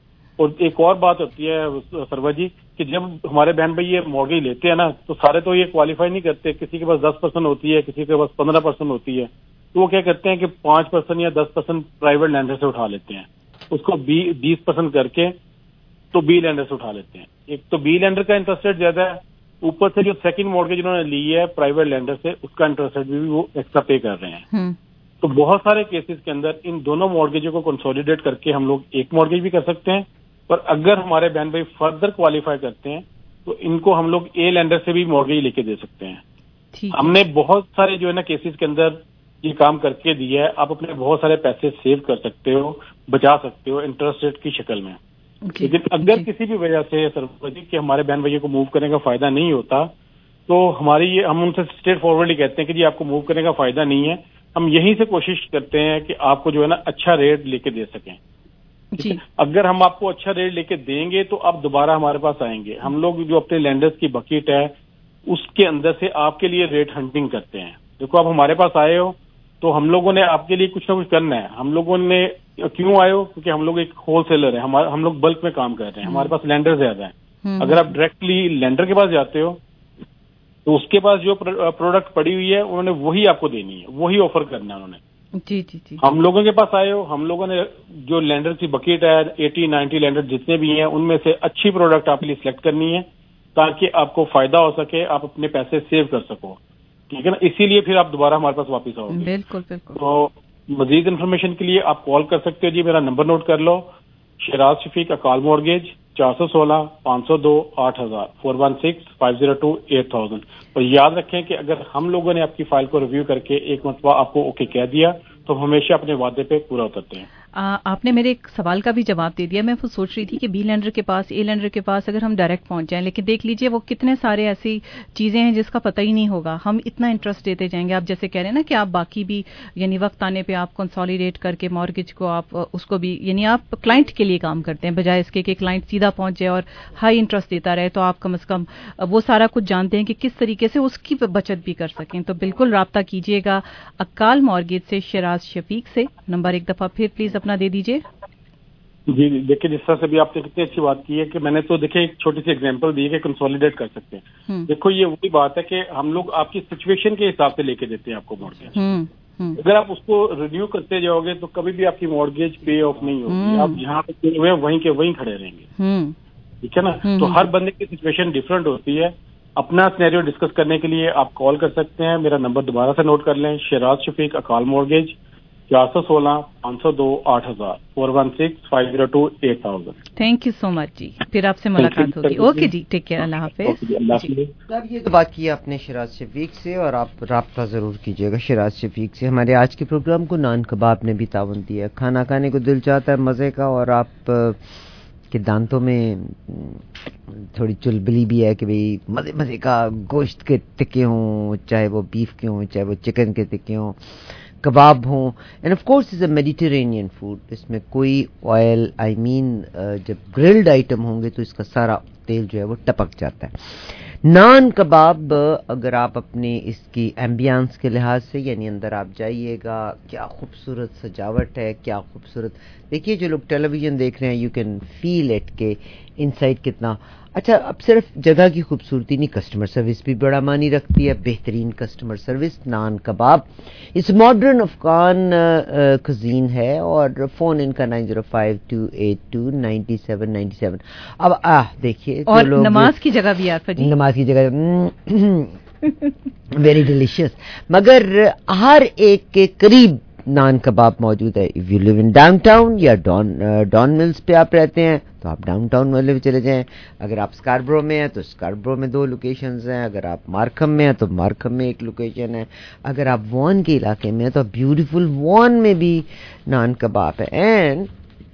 और एक और बात होती है सरवर जी कि जब हमारे बहन भाई ये मॉर्गेज लेते हैं ना तो सारे तो ये क्वालिफाई नहीं करते, किसी के पास दस परसेंट होती है, किसी के पास पंद्रह परसेंट होती है, तो वो क्या करते हैं कि पांच परसेंट या दस परसेंट प्राइवेट लेंडर से उठा लेते हैं, उसको बीस परसेंट करके तो बी लेंडर से उठा लेते हैं। एक तो बी लेंडर का इंटरेस्ट रेट ज्यादा है, ऊपर से जो सेकंड मॉर्गेज उन्होंने ली है प्राइवेट लेंडर से उसका इंटरेस्ट रेट भी वो एक्स्ट्रा पे कर रहे हैं। तो बहुत सारे केसेस के अंदर इन दोनों मॉर्गेजों को कंसोलिडेट करके हम लोग एक मॉर्गेज भी कर सकते हैं, और अगर हमारे बहन भाई फर्दर क्वालिफाई करते हैं तो इनको हम लोग ए लेंडर से भी मॉर्गेज लेके दे सकते हैं। हमने बहुत सारे जो है ना केसेस के अंदर ये काम करके दिया है। आप अपने बहुत सारे पैसे सेव कर सकते हो, बचा सकते हो इंटरेस्ट रेट की शक्ल में। लेकिन अगर किसी भी वजह से सरपंच कि हमारे बहन भैया को मूव करने का फायदा नहीं होता तो हमारी ये हम उनसे स्ट्रेट फॉरवर्डली कहते हैं कि जी आपको मूव करने का फायदा नहीं है, हम यहीं से कोशिश करते हैं कि आपको जो है ना अच्छा रेट लेके दे सकें। जी। अगर हम आपको अच्छा रेट लेके देंगे तो आप दोबारा हमारे पास आएंगे। हम लोग जो अपने लैंडर्स की बकेट है उसके अंदर से आपके लिए रेट हंटिंग करते हैं। देखो आप हमारे पास आए हो तो हम लोगों ने आपके लिए कुछ ना कुछ करना है। हम लोगों ने क्यों आए हो, क्योंकि हम लोग एक होलसेलर है, हमारे हम लोग बल्क में काम कर रहे हैं, हमारे पास लैंडर ज्यादा है। अगर आप डायरेक्टली लैंडर के पास जाते हो तो उसके पास जो प्रोडक्ट पड़ी हुई है उन्होंने वही आपको देनी है, वही ऑफर करना है उन्होंने। जी जी जी। हम लोगों के पास आए हो, हम लोगों ने जो लैंडर की बकेट है अस्सी नब्बे लैंडर जितने भी हैं उनमें से अच्छी प्रोडक्ट आपके लिए सिलेक्ट करनी है ताकि आपको फायदा हो सके, आप अपने पैसे सेव कर सको, ठीक है ना। इसीलिए फिर आप दोबारा हमारे पास वापस आओगे। बिल्कुल बिल्कुल। तो मजीद इन्फॉर्मेशन के लिए आप कॉल कर सकते हो जी, मेरा नंबर नोट कर लो शराज शफीक अकाल मॉर्गेज चार सौ सोलह पाँच सौ दो आठ हजार four one six five zero two eight thousand. और याद रखें कि अगर हम लोगों ने आपकी फाइल को रिव्यू करके एक मरतबा आपको ओके कह दिया तो हमेशा अपने वादे पे पूरा उतरते हैं। आ, आपने मेरे एक सवाल का भी जवाब दे दिया। मैं वो सोच रही थी कि बी लैंडर के पास, ए लैंडर के पास अगर हम डायरेक्ट पहुंच जाएं, लेकिन देख लीजिए वो कितने सारे ऐसी चीज़ें हैं जिसका पता ही नहीं होगा, हम इतना इंटरेस्ट देते जाएंगे। आप जैसे कह रहे हैं ना कि आप बाकी भी यानी वक्त आने पे आप कंसोलिडेट करके मॉर्गेज को आप उसको भी यानी आप क्लाइंट के लिए काम करते हैं बजाय इसके कि क्लाइंट सीधा पहुंच जाए और हाई इंटरेस्ट देता रहे, तो आप कम अज़ कम वो सारा कुछ जानते हैं कि किस तरीके से उसकी बचत भी कर सकें। तो बिल्कुल रब्ता कीजिएगा अकाल मॉर्गेज से शराज शफीक से। नंबर एक दफ़ा फिर प्लीज़ अपना दे दीजिए। जी देखिए, जिस तरह से भी आपने कितनी अच्छी बात की है कि मैंने तो देखिए एक छोटी सी एग्जांपल दी है कि कंसोलिडेट कर सकते हैं। देखो ये वही बात है कि हम लोग आपकी सिचुएशन के हिसाब से लेके देते हैं आपको मॉर्गेज। अगर आप उसको रिन्यू करते जाओगे तो कभी भी आपकी मॉर्गेज पे ऑफ नहीं होगी, आप जहाँ पे हुए वहीं के वहीं खड़े रहेंगे, ठीक है ना। तो हर बंदे की सिचुएशन डिफरेंट होती है। अपना सिनेरियो डिस्कस करने के लिए आप कॉल कर सकते हैं। मेरा नंबर दोबारा से नोट कर लें, शराज शफीक अकाल मॉर्गेज चार सौ सोलह पाँच सौ दो आठ हजार four one six five zero two eight thousand. Thank you so much जी, फिर आपसे मुलाकात होगी। ओके जी, टेक केयर, अल्लाह हाफिज। अब ये तो बात की आपने शराज शफीक से, और आप राब्ता ज़रूर कीजिएगा शराज शफीक से। हमारे आज के प्रोग्राम को नान कबाब ने भी ताउन दिया। खाना खाने को दिल चाहता है मज़े का, और आप के दांतों में थोड़ी चुलबुली भी है कि भाई मज़े मज़े का गोश्त के टिक्के हों, चाहे वो बीफ के हों, चाहे वो चिकन के टिक्के हों, कबाब हों। And of course is a Mediterranean food. इसमें कोई ऑयल, आई मीन जब ग्रिल्ड आइटम होंगे तो इसका सारा तेल जो है वो टपक जाता है। नान कबाब, अगर आप अपने इसकी एम्बियंस के लिहाज से यानी अंदर आप जाइएगा, क्या खूबसूरत सजावट है, क्या खूबसूरत। देखिए जो लोग टेलीविज़न देख रहे हैं, यू कैन फील इट के इनसाइड कितना अच्छा। अब सिर्फ जगह की खूबसूरती नहीं, कस्टमर सर्विस भी बड़ा मानी रखती है। बेहतरीन कस्टमर सर्विस। नान कबाब इस मॉडर्न अफगान कुजीन है, और फ़ोन इनका nine zero five two eight two nine seven nine seven. अब आ देखिए, और नमाज की जगह भी आता जी, नमाज की जगह वेरी डिलीशियस। मगर हर एक के करीब नान कबाब मौजूद है। If you live in downtown या डॉन डॉन मिल्स पे आप रहते हैं तो आप डाउनटाउन वाले भी चले जाएं। अगर आप स्कारब्रो में हैं तो स्कारब्रो में दो लोकेशंस हैं। अगर आप मार्कम में हैं तो मार्कम में एक लोकेशन है। अगर आप वॉन के इलाके में हैं तो ब्यूटीफुल वॉन में भी नान कबाब है। And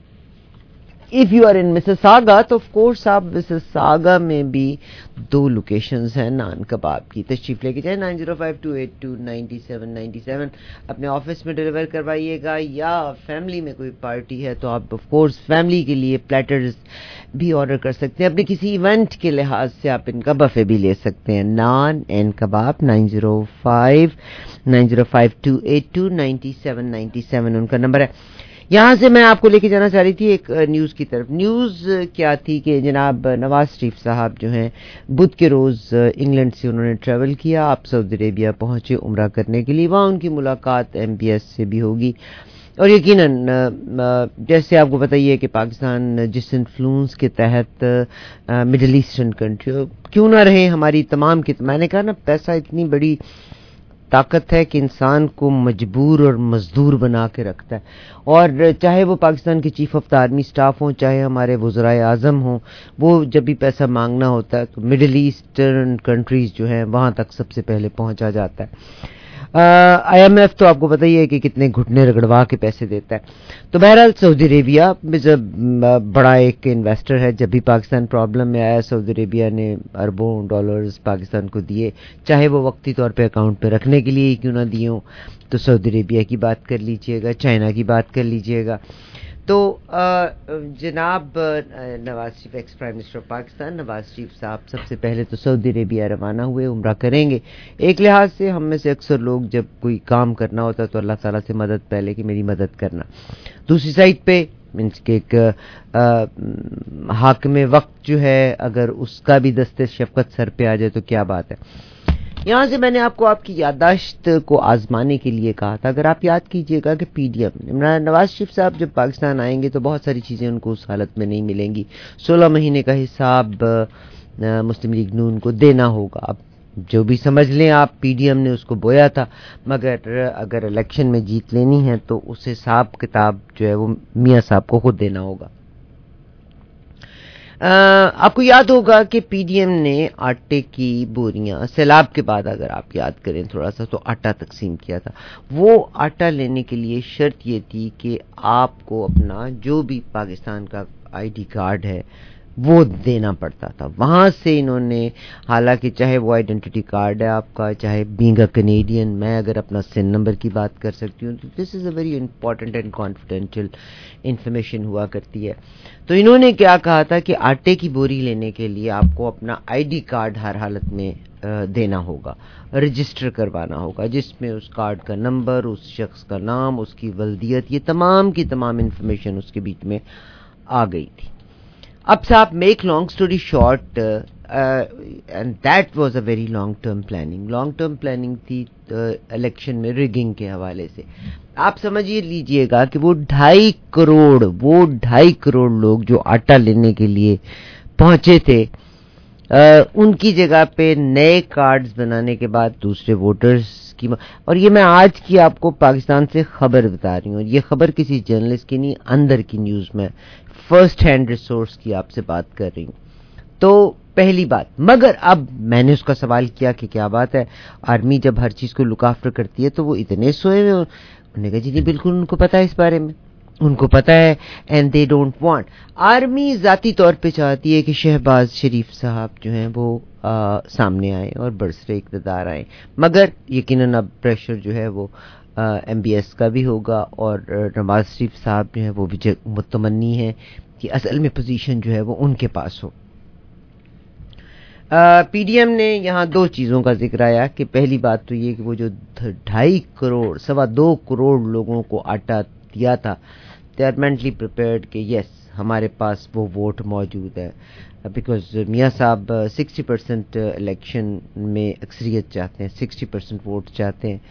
if you are in Mississauga तो ऑफ कोर्स आप मिसिसागा में भी दो लोकेशंस हैं नान कबाब की। तशरीफ लेके जाए nine zero five two eight two nine seven nine seven. अपने ऑफिस में डिलीवर करवाइएगा, या फैमिली में कोई पार्टी है तो आप ऑफ कोर्स फैमिली के लिए प्लेटर्स भी ऑर्डर कर सकते हैं। अपने किसी इवेंट के लिहाज से आप इनका बफे भी ले सकते हैं। Naan and Kabab nine zero five nine zero five two eight two nine seven nine seven उनका नंबर है। यहाँ से मैं आपको लेके जाना चाह रही थी एक न्यूज़ की तरफ। न्यूज़ क्या थी कि जनाब नवाज शरीफ साहब जो हैं बुध के रोज़ इंग्लैंड से उन्होंने ट्रैवल किया, आप सऊदी अरेबिया पहुँचे उम्रा करने के लिए। वहाँ उनकी मुलाकात एम पी एस से भी होगी, और यकीनन जैसे आपको पता ही है कि पाकिस्तान जिस इन्फ्लुएंस के तहत मिडिल ईस्टर्न कंट्री क्यों ना रहे हमारी तमाम की, मैंने कहा ना पैसा इतनी बड़ी ताकत है कि इंसान को मजबूर और मजदूर बना के रखता है। और चाहे वो पाकिस्तान के chief of the army staff हों, चाहे हमारे वज़राए आज़म हों, वो जब भी पैसा मांगना होता है तो मिडिल ईस्टर्न कंट्रीज़ जो हैं वहाँ तक सबसे पहले पहुँचा जाता है। आई एम एफ तो आपको पता ही है कि कितने घुटने रगड़वा के पैसे देता है। तो बहरहाल सऊदी अरेबिया जब बड़ा एक इन्वेस्टर है, जब भी पाकिस्तान प्रॉब्लम में आया सऊदी अरेबिया ने अरबों डॉलर्स पाकिस्तान को दिए, चाहे वो वक्ती तौर पे अकाउंट पे रखने के लिए ही क्यों ना दिए हों। तो सऊदी अरेबिया की बात कर लीजिएगा, चाइना की बात कर लीजिएगा। तो जनाब Nawaz Sharif ex prime minister of Pakistan Nawaz Sharif साहब सबसे पहले तो सऊदी अरेबिया रवाना हुए, उम्रा करेंगे। एक लिहाज से हम में से अक्सर लोग जब कोई काम करना होता है तो अल्लाह ताला से मदद पहले कि मेरी मदद करना। दूसरी साइड पे मीन्स के एक हाकिम वक्त जो है अगर उसका भी दस्ते शफकत सर पे आ जाए तो क्या बात है। यहाँ से मैंने आपको आपकी याददाश्त को आजमाने के लिए कहा था। अगर आप याद कीजिएगा कि P D M Nawaz Sharif साहब जब पाकिस्तान आएंगे तो बहुत सारी चीज़ें उनको उस हालत में नहीं मिलेंगी। सोलह महीने का हिसाब मुस्लिम लीग नून को देना होगा। अब जो भी समझ लें आप, पी डी एम ने उसको बोया था, मगर अगर इलेक्शन में जीत लेनी है तो उस हिसाब किताब जो है वो मियाँ साहब को खुद देना होगा। آپ کو یاد ہوگا کہ پی ڈی ایم نے آٹے کی بوریاں سیلاب کے بعد اگر آپ یاد کریں تھوڑا سا تو آٹا تقسیم کیا تھا. وہ آٹا لینے کے لیے شرط یہ تھی کہ آپ کو اپنا جو بھی پاکستان کا آئی ڈی کارڈ ہے وہ دینا پڑتا تھا. وہاں سے انہوں نے حالانکہ چاہے وہ آئیڈینٹی کارڈ ہے آپ کا, چاہے بینگ اے کینیڈین, میں اگر اپنا سن نمبر کی بات کر سکتی ہوں تو this is a very important and confidential information ہوا کرتی ہے. تو انہوں نے کیا کہا تھا کہ آٹے کی بوری لینے کے لیے آپ کو اپنا آئی ڈی کارڈ ہر حالت میں دینا ہوگا, رجسٹر کروانا ہوگا, جس میں اس کارڈ کا نمبر, اس شخص کا نام, اس کی ولدیت, یہ تمام کی تمام انفارمیشن اس کے بیچ میں آ گئی تھی. اب صاحب make long story short, and that was a very long term planning. Long term planning تھی الیکشن میں ریگنگ کے حوالے سے. آپ سمجھیے لیجئے گا کہ وہ ڈھائی کروڑ وہ ڈھائی کروڑ لوگ جو آٹا لینے کے لیے پہنچے تھے, ان کی جگہ پہ نئے کارڈز بنانے کے بعد دوسرے ووٹرز کی, اور یہ میں آج کی آپ کو پاکستان سے خبر بتا رہی ہوں, یہ خبر کسی جرنلسٹ کی نہیں, اندر کی نیوز میں فرسٹ ہینڈ ریسورس کی آپ سے بات کر رہی ہوں. تو پہلی بات, مگر اب میں نے اس کا سوال کیا کہ کیا بات ہے, آرمی جب ہر چیز کو لک آفٹر کرتی ہے تو وہ اتنے سوئے ہوئے, انہوں نے کہا جی نہیں بالکل ان کو پتا ہے اس بارے میں, ان کو پتا ہے and they don't want. Army ذاتی طور پہ چاہتی ہے کہ شہباز شریف صاحب جو ہیں وہ آ, سامنے آئیں اور برسر اقتدار آئیں, مگر یقیناً اب پریشر جو ہے وہ ایم بی ایس کا بھی ہوگا, اور نواز شریف صاحب جو ہیں وہ بھی متمنی ہے کہ اصل میں پوزیشن جو ہے وہ ان کے پاس ہو. پی ڈی ایم نے یہاں دو چیزوں کا ذکر آیا کہ پہلی بات تو یہ کہ وہ جو ڈھائی کروڑ سوا دو کروڑ لوگوں کو آٹا دیا تھا, دے آر مینٹلی پریپیئرڈ کہ یس ہمارے پاس وہ ووٹ موجود ہے, بیکاز میاں صاحب سکسٹی پرسینٹ الیکشن میں اکثریت چاہتے ہیں, سکسٹی پرسینٹ ووٹ چاہتے ہیں.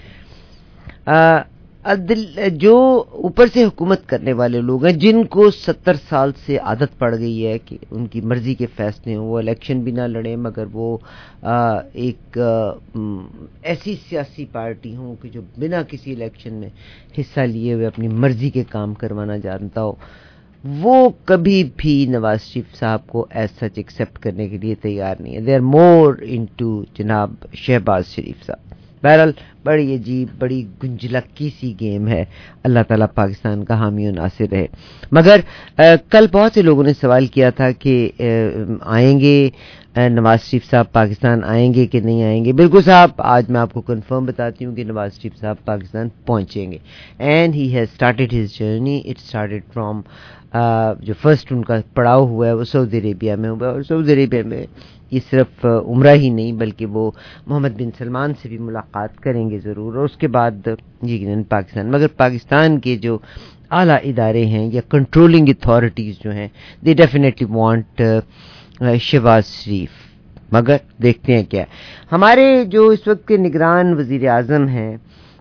جو اوپر سے حکومت کرنے والے لوگ ہیں جن کو ستر سال سے عادت پڑ گئی ہے کہ ان کی مرضی کے فیصلے ہوں, وہ الیکشن بھی نہ لڑیں مگر وہ ایک ایسی سیاسی پارٹی ہوں کہ جو بنا کسی الیکشن میں حصہ لیے ہوئے اپنی مرضی کے کام کروانا جانتا ہو, وہ کبھی بھی نواز شریف صاحب کو ایز سچ ایکسیپٹ کرنے کے لیے تیار نہیں ہے. دے آر مور انٹو جناب شہباز شریف صاحب. بہرحال بڑی عجیب بڑی گنجلکی سی گیم ہے, اللہ تعالیٰ پاکستان کا حامی و ناصر ہے. مگر کل بہت سے لوگوں نے سوال کیا تھا کہ آئیں گے نواز شریف صاحب پاکستان, آئیں گے کہ نہیں آئیں گے. بالکل صاحب, آج میں آپ کو کنفرم بتاتی ہوں کہ نواز شریف صاحب پاکستان پہنچیں گے, and he has started his journey. It started from جو فرسٹ ان کا پڑاؤ ہوا ہے وہ سعودی عربیہ میں ہوا ہے, اور سعودی عربیہ میں یہ صرف عمرہ ہی نہیں بلکہ وہ محمد بن سلمان سے بھی ملاقات کریں گے ضرور, اور اس کے بعد یقیناً پاکستان. مگر پاکستان کے جو اعلیٰ ادارے ہیں یا کنٹرولنگ اتھارٹیز جو ہیں, they definitely want Shahbaz Sharif. مگر دیکھتے ہیں کیا. ہمارے جو اس وقت کے نگران وزیر اعظم ہیں,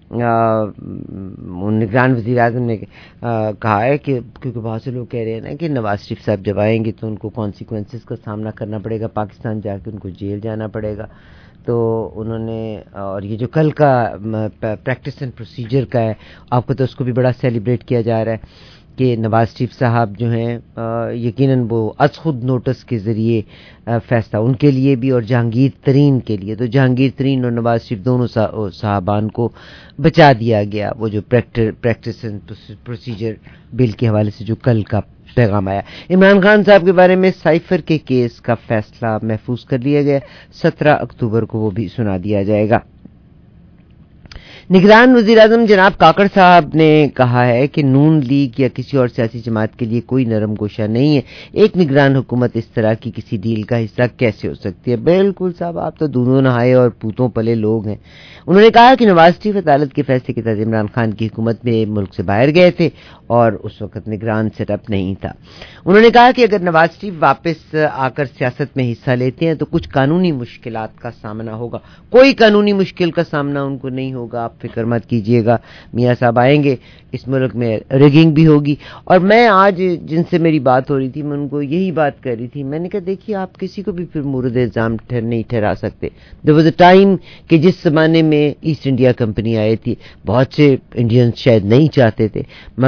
نگران وزیر اعظم نے کہا ہے کہ کیونکہ بہت سے لوگ کہہ رہے ہیں نا کہ نواز شریف صاحب جب آئیں گے تو ان کو کانسیکوینسز کا سامنا کرنا پڑے گا, پاکستان جا کے ان کو جیل جانا پڑے گا. تو انہوں نے, اور یہ جو کل کا پریکٹس اینڈ پروسیجر کا ہے آپ کو تو اس کو بھی بڑا سیلیبریٹ کیا جا رہا ہے کہ نواز شریف صاحب جو ہیں یقیناً وہ از خود نوٹس کے ذریعے فیصلہ ان کے لیے بھی اور جہانگیر ترین کے لیے, تو جہانگیر ترین اور نواز شریف دونوں صاحبان کو بچا دیا گیا وہ جو پریکٹس اینڈ پروسیجر بل کے حوالے سے جو کل کا پیغام آیا. عمران خان صاحب کے بارے میں سائفر کے کیس کا فیصلہ محفوظ کر لیا گیا, سترہ اکتوبر کو وہ بھی سنا دیا جائے گا. نگران وزیر اعظم جناب کاکڑ صاحب نے کہا ہے کہ نون لیگ یا کسی اور سیاسی جماعت کے لیے کوئی نرم گوشہ نہیں ہے. ایک نگران حکومت اس طرح کی کسی ڈیل کا حصہ کیسے ہو سکتی ہے؟ بالکل صاحب, آپ تو دونوں نہائے اور پوتوں پلے لوگ ہیں. انہوں نے کہا کہ نواز شریف عدالت کے فیصلے کے تحت عمران خان کی حکومت میں ملک سے باہر گئے تھے اور اس وقت نگران سیٹ اپ نہیں تھا. انہوں نے کہا کہ اگر نواز شریف واپس آ کر سیاست میں حصہ لیتے ہیں تو کچھ قانونی مشکلات کا سامنا ہوگا. کوئی قانونی مشکل کا سامنا ان کو نہیں ہوگا, آپ فکر مت کیجئے گا. میاں صاحب آئیں گے, اس ملک میں ریگنگ بھی ہوگی. اور میں آج جن سے میری بات ہو رہی تھی میں ان کو یہی بات کر رہی تھی, میں نے کہا دیکھیے آپ کسی کو بھی پھر مورد الزام نہیں ٹھہرا سکتے. there was a time کہ جس زمانے میں ایسٹ انڈیا کمپنی آئی تھی بہت سے انڈینز شاید نہیں چاہتے تھے, مگر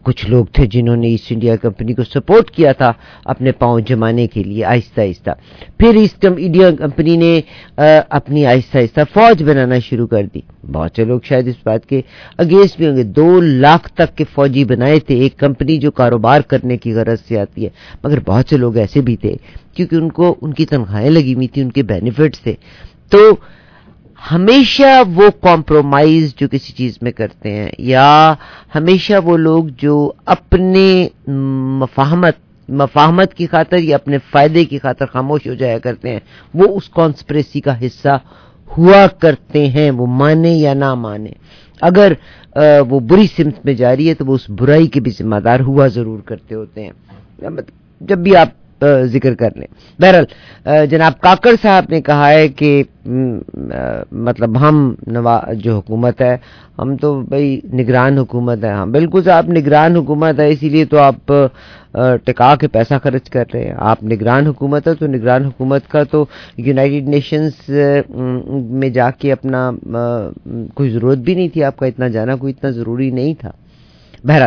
کچھ لوگ تھے جنہوں نے ایسٹ انڈیا کمپنی کو سپورٹ کیا تھا اپنے پاؤں جمانے کے لیے آہستہ آہستہ. پھر ایسٹ انڈیا کمپنی نے اپنی آہستہ آہستہ فوج بنانا شروع کر دی. بہت سے لوگ شاید اس بات کے اگینسٹ بھی ہوں گے. دو لاکھ تک کے فوجی بنائے تھے ایک کمپنی جو کاروبار کرنے کی غرض سے آتی ہے, مگر بہت سے لوگ ایسے بھی تھے کیونکہ ان کو ان کی تنخواہیں لگی ہوئی تھی, ان کے بینیفٹس تھے. تو ہمیشہ وہ کمپرومائز جو کسی چیز میں کرتے ہیں, یا ہمیشہ وہ لوگ جو اپنے مفاہمت مفاہمت کی خاطر یا اپنے فائدے کی خاطر خاموش ہو جایا کرتے ہیں, وہ اس کانسپریسی کا حصہ ہوا کرتے ہیں, وہ مانے یا نہ مانے. اگر وہ بری سمت میں جا رہی ہے تو وہ اس برائی کے بھی ذمہ دار ہوا ضرور کرتے ہوتے ہیں, جب بھی آپ ذکر کر لیں. بہرحال جناب کاکڑ صاحب نے کہا ہے کہ مطلب ہم نوا جو حکومت ہے ہم تو بھائی نگران حکومت ہے. ہاں بالکل صاحب نگران حکومت ہے, اسی لیے تو آپ ٹکا کے پیسہ خرچ کر رہے ہیں. آپ نگران حکومت ہے تو نگران حکومت کا تو یونائٹڈ نیشنز میں جا کے اپنا کوئی ضرورت بھی نہیں تھی, آپ کا اتنا جانا کوئی اتنا ضروری نہیں تھا. بہرحال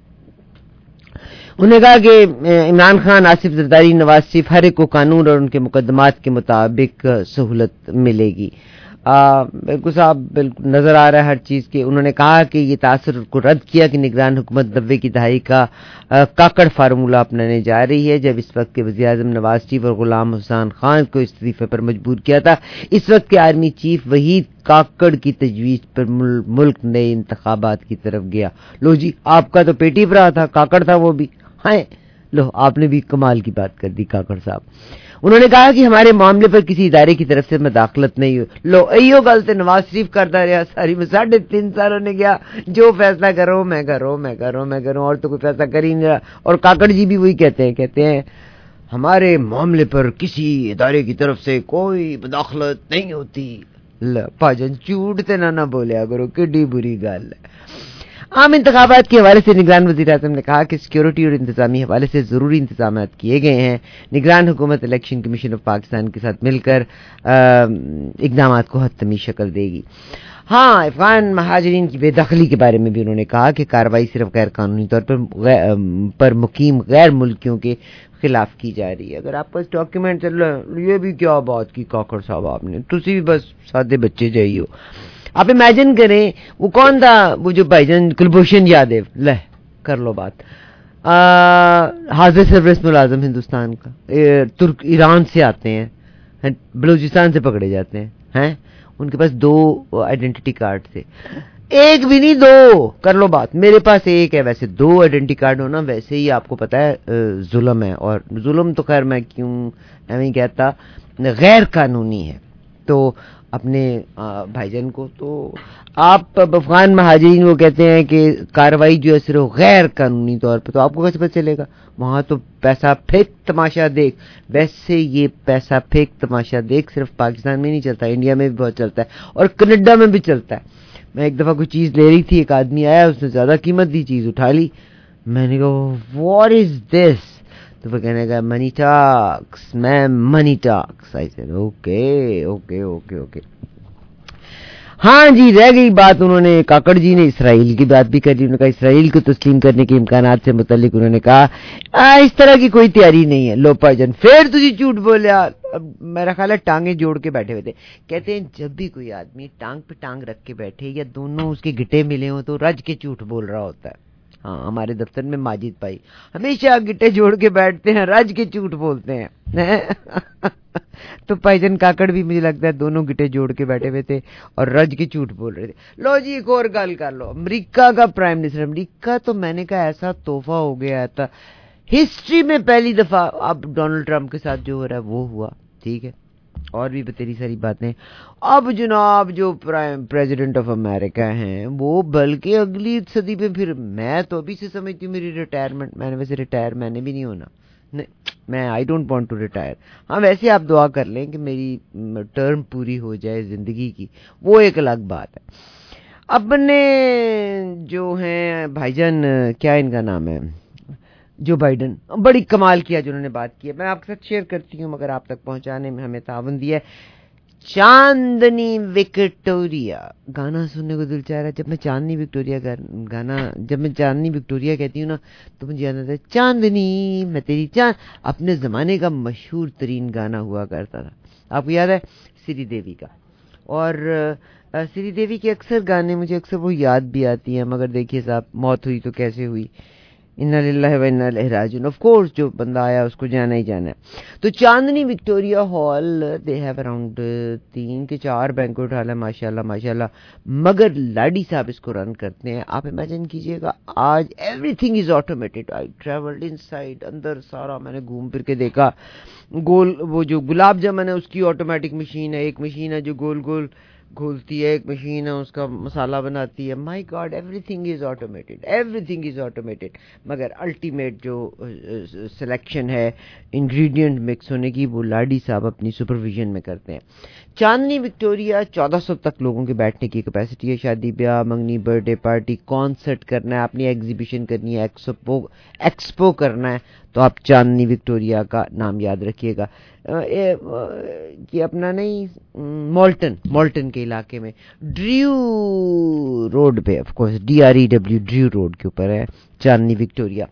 انہوں نے کہا کہ عمران خان, آصف زرداری, نواز شریف ہر ایک کو قانون اور ان کے مقدمات کے مطابق سہولت ملے گی. بالکل صاحب بالکل نظر آ رہا ہے ہر چیز کے. انہوں نے کہا کہ یہ تاثر کو رد کیا کہ نگران حکومت نوے کی دہائی کا کاکڑ فارمولہ اپنانے جا رہی ہے, جب اس وقت کے وزیر اعظم نواز شریف اور غلام حسین خان کو استعفے پر مجبور کیا تھا. اس وقت کے آرمی چیف وحید کاکڑ کی تجویز پر ملک نئے انتخابات کی طرف گیا. لو جی, آپ کا تو پیٹی بھرا تھا, کاکڑ تھا وہ بھی. ہاں لو آپ نے بھی کمال کی بات کر دی کاکڑ صاحب. انہوں نے کہا کہ ہمارے معاملے پر کسی ادارے کی طرف سے مداخلت نہیں ہوئی. لو ایو گل تے نواز شریف کرتا رہا ساری میں, ساڑھے تین سالوں نے کیا جو فیصلہ کرو میں کروں میں کروں میں کروں اور تو کوئی فیصلہ کر ہی نہیں رہا. اور کاکڑ جی بھی وہی کہتے ہیں کہتے ہیں ہمارے معاملے پر کسی ادارے کی طرف سے کوئی مداخلت نہیں ہوتی. پاجن چوٹ تے نہ نہ بولیا کرو, کڈی بری گل ہے. عام انتخابات کے حوالے سے نگران وزیر اعظم نے کہا کہ سیکیورٹی اور انتظامی حوالے سے ضروری انتظامات کیے گئے ہیں. نگران حکومت الیکشن کمیشن آف پاکستان کے ساتھ مل کر اقدامات کو حتمی شکل دے گی. ہاں, افغان مہاجرین کی بے دخلی کے بارے میں بھی انہوں نے کہا کہ کارروائی صرف غیر قانونی طور پر پر مقیم غیر ملکیوں کے خلاف کی جا رہی ہے. اگر آپ پاس ڈاکیومنٹ چل رہا ہے, یہ بھی کیا بات کی کاکڑ صاحب آپ نے, تسی بھی بس سادے بچے جائیو. آپ امیجن کریں وہ کون تھا, وہ جو بھائی جان کلبھوشن یادو, لہ کر لو بات, حاضر سروس ملازم ہندوستان کا, ترک ایران سے آتے ہیں, بلوچستان سے پکڑے جاتے ہیں, ہیں ان کے پاس دو آئیڈینٹی کارڈ تھے, ایک بھی نہیں دو, کر لو بات. میرے پاس ایک ہے, ویسے دو آئیڈینٹی کارڈ ہونا ویسے ہی آپ کو پتا ہے ظلم ہے, اور ظلم تو خیر میں کیوں نہیں کہتا, غیر قانونی ہے. تو اپنے بھائی جان کو تو آپ افغان مہاجرین کو کہتے ہیں کہ کارروائی جو ہے صرف غیر قانونی طور پہ, تو آپ کو کیسے پتہ چلے گا؟ وہاں تو پیسہ پھینک تماشا دیکھ. ویسے یہ پیسہ پھینک تماشا دیکھ صرف پاکستان میں نہیں چلتا, انڈیا میں بھی بہت چلتا ہے اور کینیڈا میں بھی چلتا ہے. میں ایک دفعہ کوئی چیز لے رہی تھی, ایک آدمی آیا, اس نے زیادہ قیمت دی, چیز اٹھا لی. میں نے کہا واٹ از دس, تو وہ کہنے کا money talks ma'am, money talks. I said okay okay okay okay. ہاں جی, رہ گئی بات, انہوں نے کاکڑ جی نے اسرائیل کی بات بھی کر دی. انہوں نے کہا اسرائیل کو تسلیم کرنے کے امکانات سے متعلق انہوں نے کہا اس طرح کی کوئی تیاری نہیں ہے. لو پاجن پھر تجھے جھوٹ بولیا. اب میرا خیال ہے ٹانگیں جوڑ کے بیٹھے ہوئے تھے. کہتے ہیں جب بھی کوئی آدمی ٹانگ پہ ٹانگ رکھ کے بیٹھے یا دونوں اس کے گٹے ملے ہوں تو رج کے جھوٹ بول رہا ہوتا ہے. ہاں, ہمارے دفتر میں ماجد بھائی ہمیشہ گٹے جوڑ کے بیٹھتے ہیں, رج کے جھوٹ بولتے ہیں. تو پائجن کاکڑ بھی مجھے لگتا ہے دونوں گٹے جوڑ کے بیٹھے ہوئے تھے اور رج کے جھوٹ بول رہے تھے. لو جی ایک اور گل کر لو, امریکہ کا پرائم منسٹر. امریکہ تو میں نے کہا ایسا تحفہ ہو گیا تھا ہسٹری میں پہلی دفعہ. اب ڈونلڈ ٹرمپ کے ساتھ جو ہو رہا ہے وہ ہوا, ٹھیک ہے, اور بھی بتیری ساری باتیں. اب جناب جو پرائم پریزیڈنٹ آف امریکہ ہیں وہ بلکہ اگلی صدی پہ پھر, میں تو ابھی سے سمجھتی ہوں میری ریٹائرمنٹ, میں نے ویسے ریٹائر میں نے بھی نہیں ہونا, میں I don't want to retire. ہاں ویسے آپ دعا کر لیں کہ میری ٹرم پوری ہو جائے زندگی کی, وہ ایک الگ بات ہے. اپنے جو ہیں بھائی جان, کیا ان کا نام ہے, جو بائیڈن, بڑی کمال کیا جنہوں نے بات کی ہے. میں آپ کے ساتھ شیئر کرتی ہوں مگر آپ تک پہنچانے میں ہمیں تعاون دیا ہے. चांदनी विक्टोरिया गाना सुनने को दिल चाह रहा है. जब मैं चांदनी विक्टोरिया गाना जब मैं चांदनी विक्टोरिया कहती हूँ ना तो मुझे याद आता है चांदनी मैं तेरी चांद. अपने ज़माने का मशहूर तरीन गाना हुआ करता था, आपको याद है, श्री देवी का. और श्री देवी के अक्सर गाने मुझे अक्सर वो याद भी आती हैं. मगर देखिए साहब, मौत हुई तो कैसे हुई, इन्ना लिल्लाहि व इन्ना इलैहि राजिऊन. ऑफ कोर्स जो बंदा आया उसको जाना ही जाना है. तो Chandni Victoria Hall they have around तीन के चार बैंक्वेट हॉल है माशाल्लाह माशाल्लाह. मगर लाडी साहब इसको रन करते हैं. आप इमेजिन कीजिएगा, आज everything is automated. I travelled inside, अंदर सारा मैंने घूम फिर के देखा. गोल वो जो गुलाब जामुन है उसकी ऑटोमेटिक मशीन है, एक मशीन है जो गोल गोल घोलती है, एक मशीन है उसका मसाला बनाती है. My god, everything is automated, everything is automated. मगर अल्टीमेट जो सिलेक्शन है इंग्रेडिएंट मिक्स होने की, वो लाडी साहब अपनी सुपरविजन में करते हैं. चांदनी विक्टोरिया चौदह सौ तक लोगों के बैठने की कैपेसिटी है. शादी ब्याह, मंगनी, बर्थडे पार्टी, कॉन्सर्ट करना है, अपनी एग्जीबिशन करनी है, एक्सपो एक्सपो करना है, तो आप चांदनी विक्टोरिया का नाम याद रखिएगा. कि अपना नहीं, मॉल्टन मॉल्टन के इलाके में ड्रू रोड पे, of course D R E W Drew Road के ऊपर है चांदनी विक्टोरिया.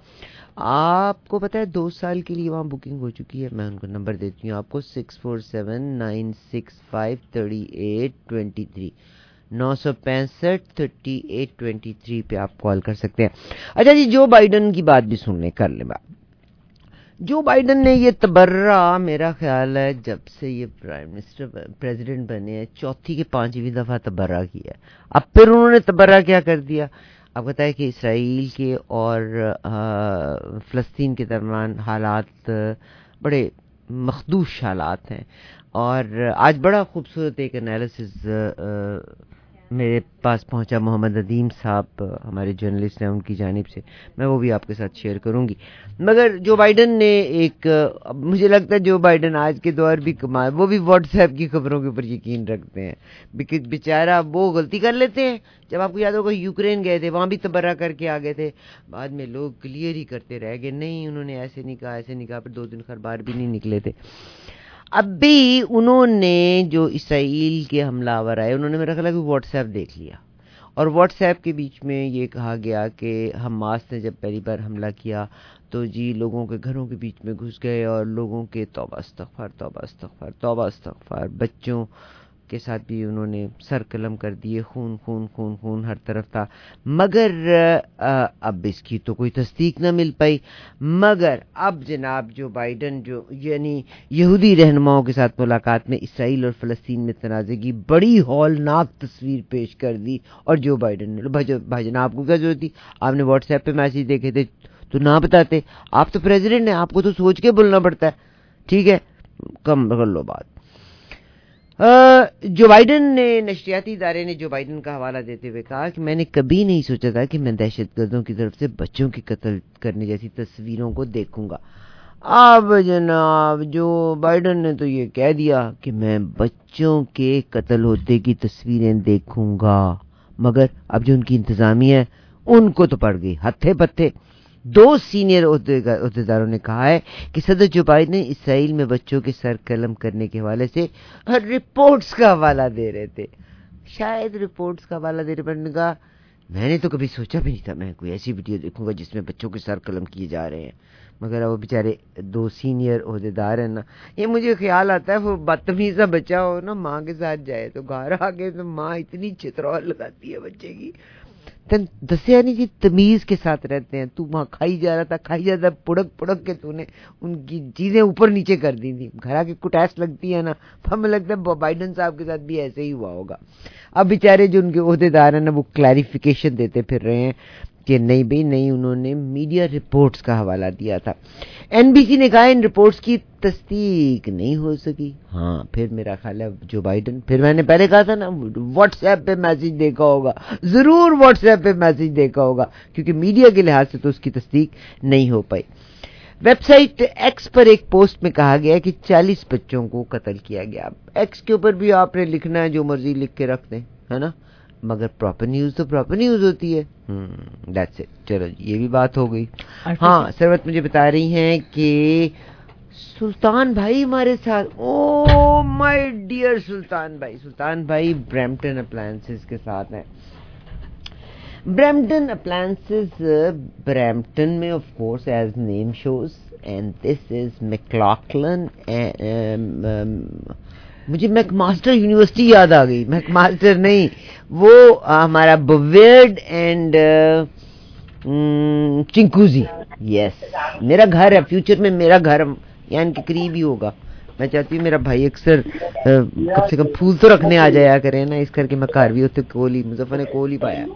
आपको पता है दो साल के लिए वहाँ बुकिंग हो चुकी है. मैं उनको नंबर देती हूँ आपको, six four seven nine six five thirty eight twenty three नौ सौ पैंसठ थर्टी एट ट्वेंटी थ्री पे आप कॉल कर सकते हैं. अच्छा जी, जो बाइडन की बात भी सुन ले कर ले बात. जो बाइडन ने ये तबर्रा, मेरा ख्याल है जब से ये प्राइम मिनिस्टर प्रेसिडेंट बने हैं, चौथी के पांचवी दफा तबर्रा किया. अब फिर उन्होंने तबर्रा क्या कर दिया. अब बताया कि इसराइल के और फ़लस्तीन के दरमियान हालात बड़े मखदूश हालात हैं. और आज बड़ा खूबसूरत एक एनालिसिस मेरे पास पहुंचा मोहम्मद अदीम साहब, हमारे जर्नलिस्ट हैं, उनकी जानिब से. मैं वो भी आपके साथ शेयर करूंगी. मगर जो बाइडन ने एक, मुझे लगता है जो बाइडन आज के दौर भी कमाए, वो भी व्हाट्सएप की खबरों के ऊपर यकीन रखते हैं. बिकॉज बेचारा वो गलती कर लेते हैं. जब आपको याद होगा यूक्रेन गए थे, वहाँ भी तबर्रा करके आ गए थे, बाद में लोग क्लियर ही करते रह गए, नहीं उन्होंने ऐसे नहीं कहा ऐसे नहीं कहा, फिर दो दिन अखबार भी नहीं निकले थे. अब भी उन्होंने जो इसराइल के हमलावर आए, उन्होंने मेरा ख्याल है कि व्हाट्सएप देख लिया, और व्हाट्सएप के बीच में ये कहा गया कि हमास ने जब पहली बार हमला किया तो जी लोगों के घरों के बीच में घुस गए और लोगों के तौबा इस्तग़फ़ार तौबा इस्तग़फ़ार तौबा इस्तग़फ़ार, बच्चों के साथ भी उन्होंने सर कलम कर दिए, खून खून खून खून हर तरफ था. मगर आ, अब इसकी तो कोई तस्दीक ना मिल पाई. मगर अब जनाब जो बाइडन जो यानी यहूदी रहनुमाओं के साथ मुलाकात में इसराइल और फ़लस्तीन में तनाज़े की बड़ी हौलनाक तस्वीर पेश कर दी. और जो बाइडन ने, भाईजान आपको क्या जरूरत थी, आपने व्हाट्सएप पे मैसेज देखे थे तो ना बताते. आप तो प्रेसिडेंट हैं, आपको तो सोच के बोलना पड़ता है. ठीक है, कम कर लो बात. जो बाइडन ने, नशरियाती इदारे ने जो बाइडन का हवाला देते हुए कहा कि मैंने कभी नहीं सोचा था कि मैं दहशतगर्दों की तरफ से बच्चों की कत्ल करने जैसी तस्वीरों को देखूंगा. अब जनाब जो बाइडन ने तो ये कह दिया कि मैं बच्चों के कत्ल होते की तस्वीरें देखूंगा. मगर अब जो उनकी इंतजामिया है उनको तो पड़ गई हत्थे पत्थे. दो सीनियर ओहदेदारों ने कहा है कि सदर जो बाइडन ने इसराइल में बच्चों के सर कलम करने के हवाले से रिपोर्ट्स का हवाला दे रहे थे. शायद रिपोर्ट्स का हवाला दे रहे थे. कहा मैंने तो कभी सोचा भी नहीं था मैं कोई ऐसी वीडियो देखूंगा जिसमें बच्चों के सर कलम किए जा रहे हैं. मगर वो बेचारे दो सीनियर ओहदेदार हैं ना, ये मुझे ख्याल आता है वो बदतमीज़ बच्चा हो ना, माँ के साथ जाए तो घर आके तो माँ इतनी चित्रौल लगाती है बच्चे की. दसिया नहीं जी, तमीज के साथ रहते हैं. तू वहां खाई जा रहा था खाई जा रहा था पुड़क पुड़क के तूने उनकी चीजें ऊपर नीचे कर दी थी. घर आके कुटैस लगती है ना, हमें लगता है बाइडन साहब के साथ भी ऐसे ही हुआ होगा. अब बेचारे जो उनके ओहदेदार हैं ना, वो क्लैरिफिकेशन देते फिर रहे हैं कि नहीं भाई नहीं, उन्होंने मीडिया रिपोर्ट्स का हवाला दिया था. एनबीसी ने कहा इन रिपोर्ट्स की तस्दीक नहीं हो सकी. हाँ, फिर मेरा ख्याल है जो बाइडन, फिर मैंने पहले कहा था ना, व्हाट्सएप पे मैसेज देखा होगा, जरूर व्हाट्सएप पे मैसेज देखा होगा, क्योंकि मीडिया के लिहाज से तो उसकी तस्दीक नहीं हो पाई. वेबसाइट एक्स पर एक पोस्ट में कहा गया कि चालीस बच्चों को कत्ल किया गया. एक्स के ऊपर भी आपने लिखना है, जो मर्जी लिख के रख दें, है ना, मगर प्रॉपर न्यूज तो प्रॉपर न्यूज होती है. That's it. चलो ये भी बात हो गई. हाँ, सरवत मुझे बता रही हैं कि सुल्तान भाई हमारे साथ, ओ او مائی ڈیئر سلطان بھائی. سلطان بھائی برمپٹن اپلائنسز کے ساتھ ہیں. برمپٹن اپلائنسز برمپٹن میں of course as name shows, and this is McLaughlin. مجھے میک ماسٹر یونیورسٹی یاد آ گئی. میک ماسٹر نہیں, وہ ہمارا بویرڈ اینڈ چنکوزی. یس, میرا گھر ہے, فیوچر میں میرا گھر یعنی کہ قریب ہی ہوگا. میں چاہتی ہوں میرا بھائی اکثر کم سے کم پھول تو رکھنے آ جایا کرے نا, اس کر کے میں گھر بھی ہوتے کولی مظفر نے کول ہی پایا.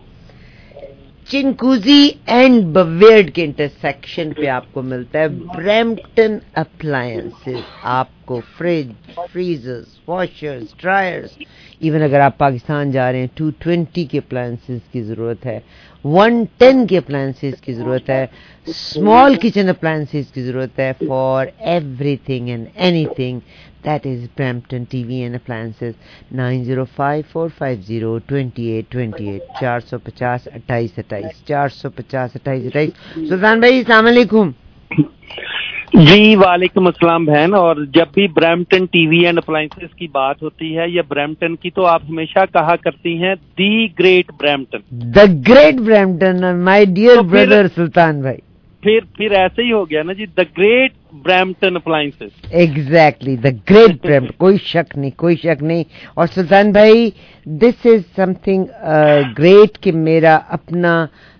چنکوزی اینڈ بویرڈ کے انٹرسیکشن پہ آپ کو ملتا ہے برمپٹن اپلائنسز. آپ کو fridge, freezers, washers, dryers, even اگر آپ پاکستان جا رہے ہیں ٹو ٹوینٹی کے اپلائنسز کی ضرورت ہے, ون ٹین کے اپلائنسز کی ضرورت ہے, اسمال کچن اپلائنسز کی ضرورت ہے. For everything and anything that is Brampton T V and Appliances. nine zero five four five zero two eight two eight چار سو پچاس اٹھائیس اٹھائیس چار سو پچاس اٹھائیس اٹھائیس. سلطان بھائی السلام علیکم. جی وعلیکم السلام بہن. اور جب بھی Brampton TV and appliances کی بات ہوتی ہے یا برمپٹن کی, تو آپ ہمیشہ کہا کرتی ہیں the great Brampton. The great Brampton my dear brother Sultan بھائی. پھر پھر ایسے ہی ہو گیا نا جی, the great Brampton appliances. Exactly, the great Brampton, کوئی شک نہیں, کوئی شک نہیں. اور سلطان بھائی دس از سم تھنگ گریٹ کہ میرا اپنا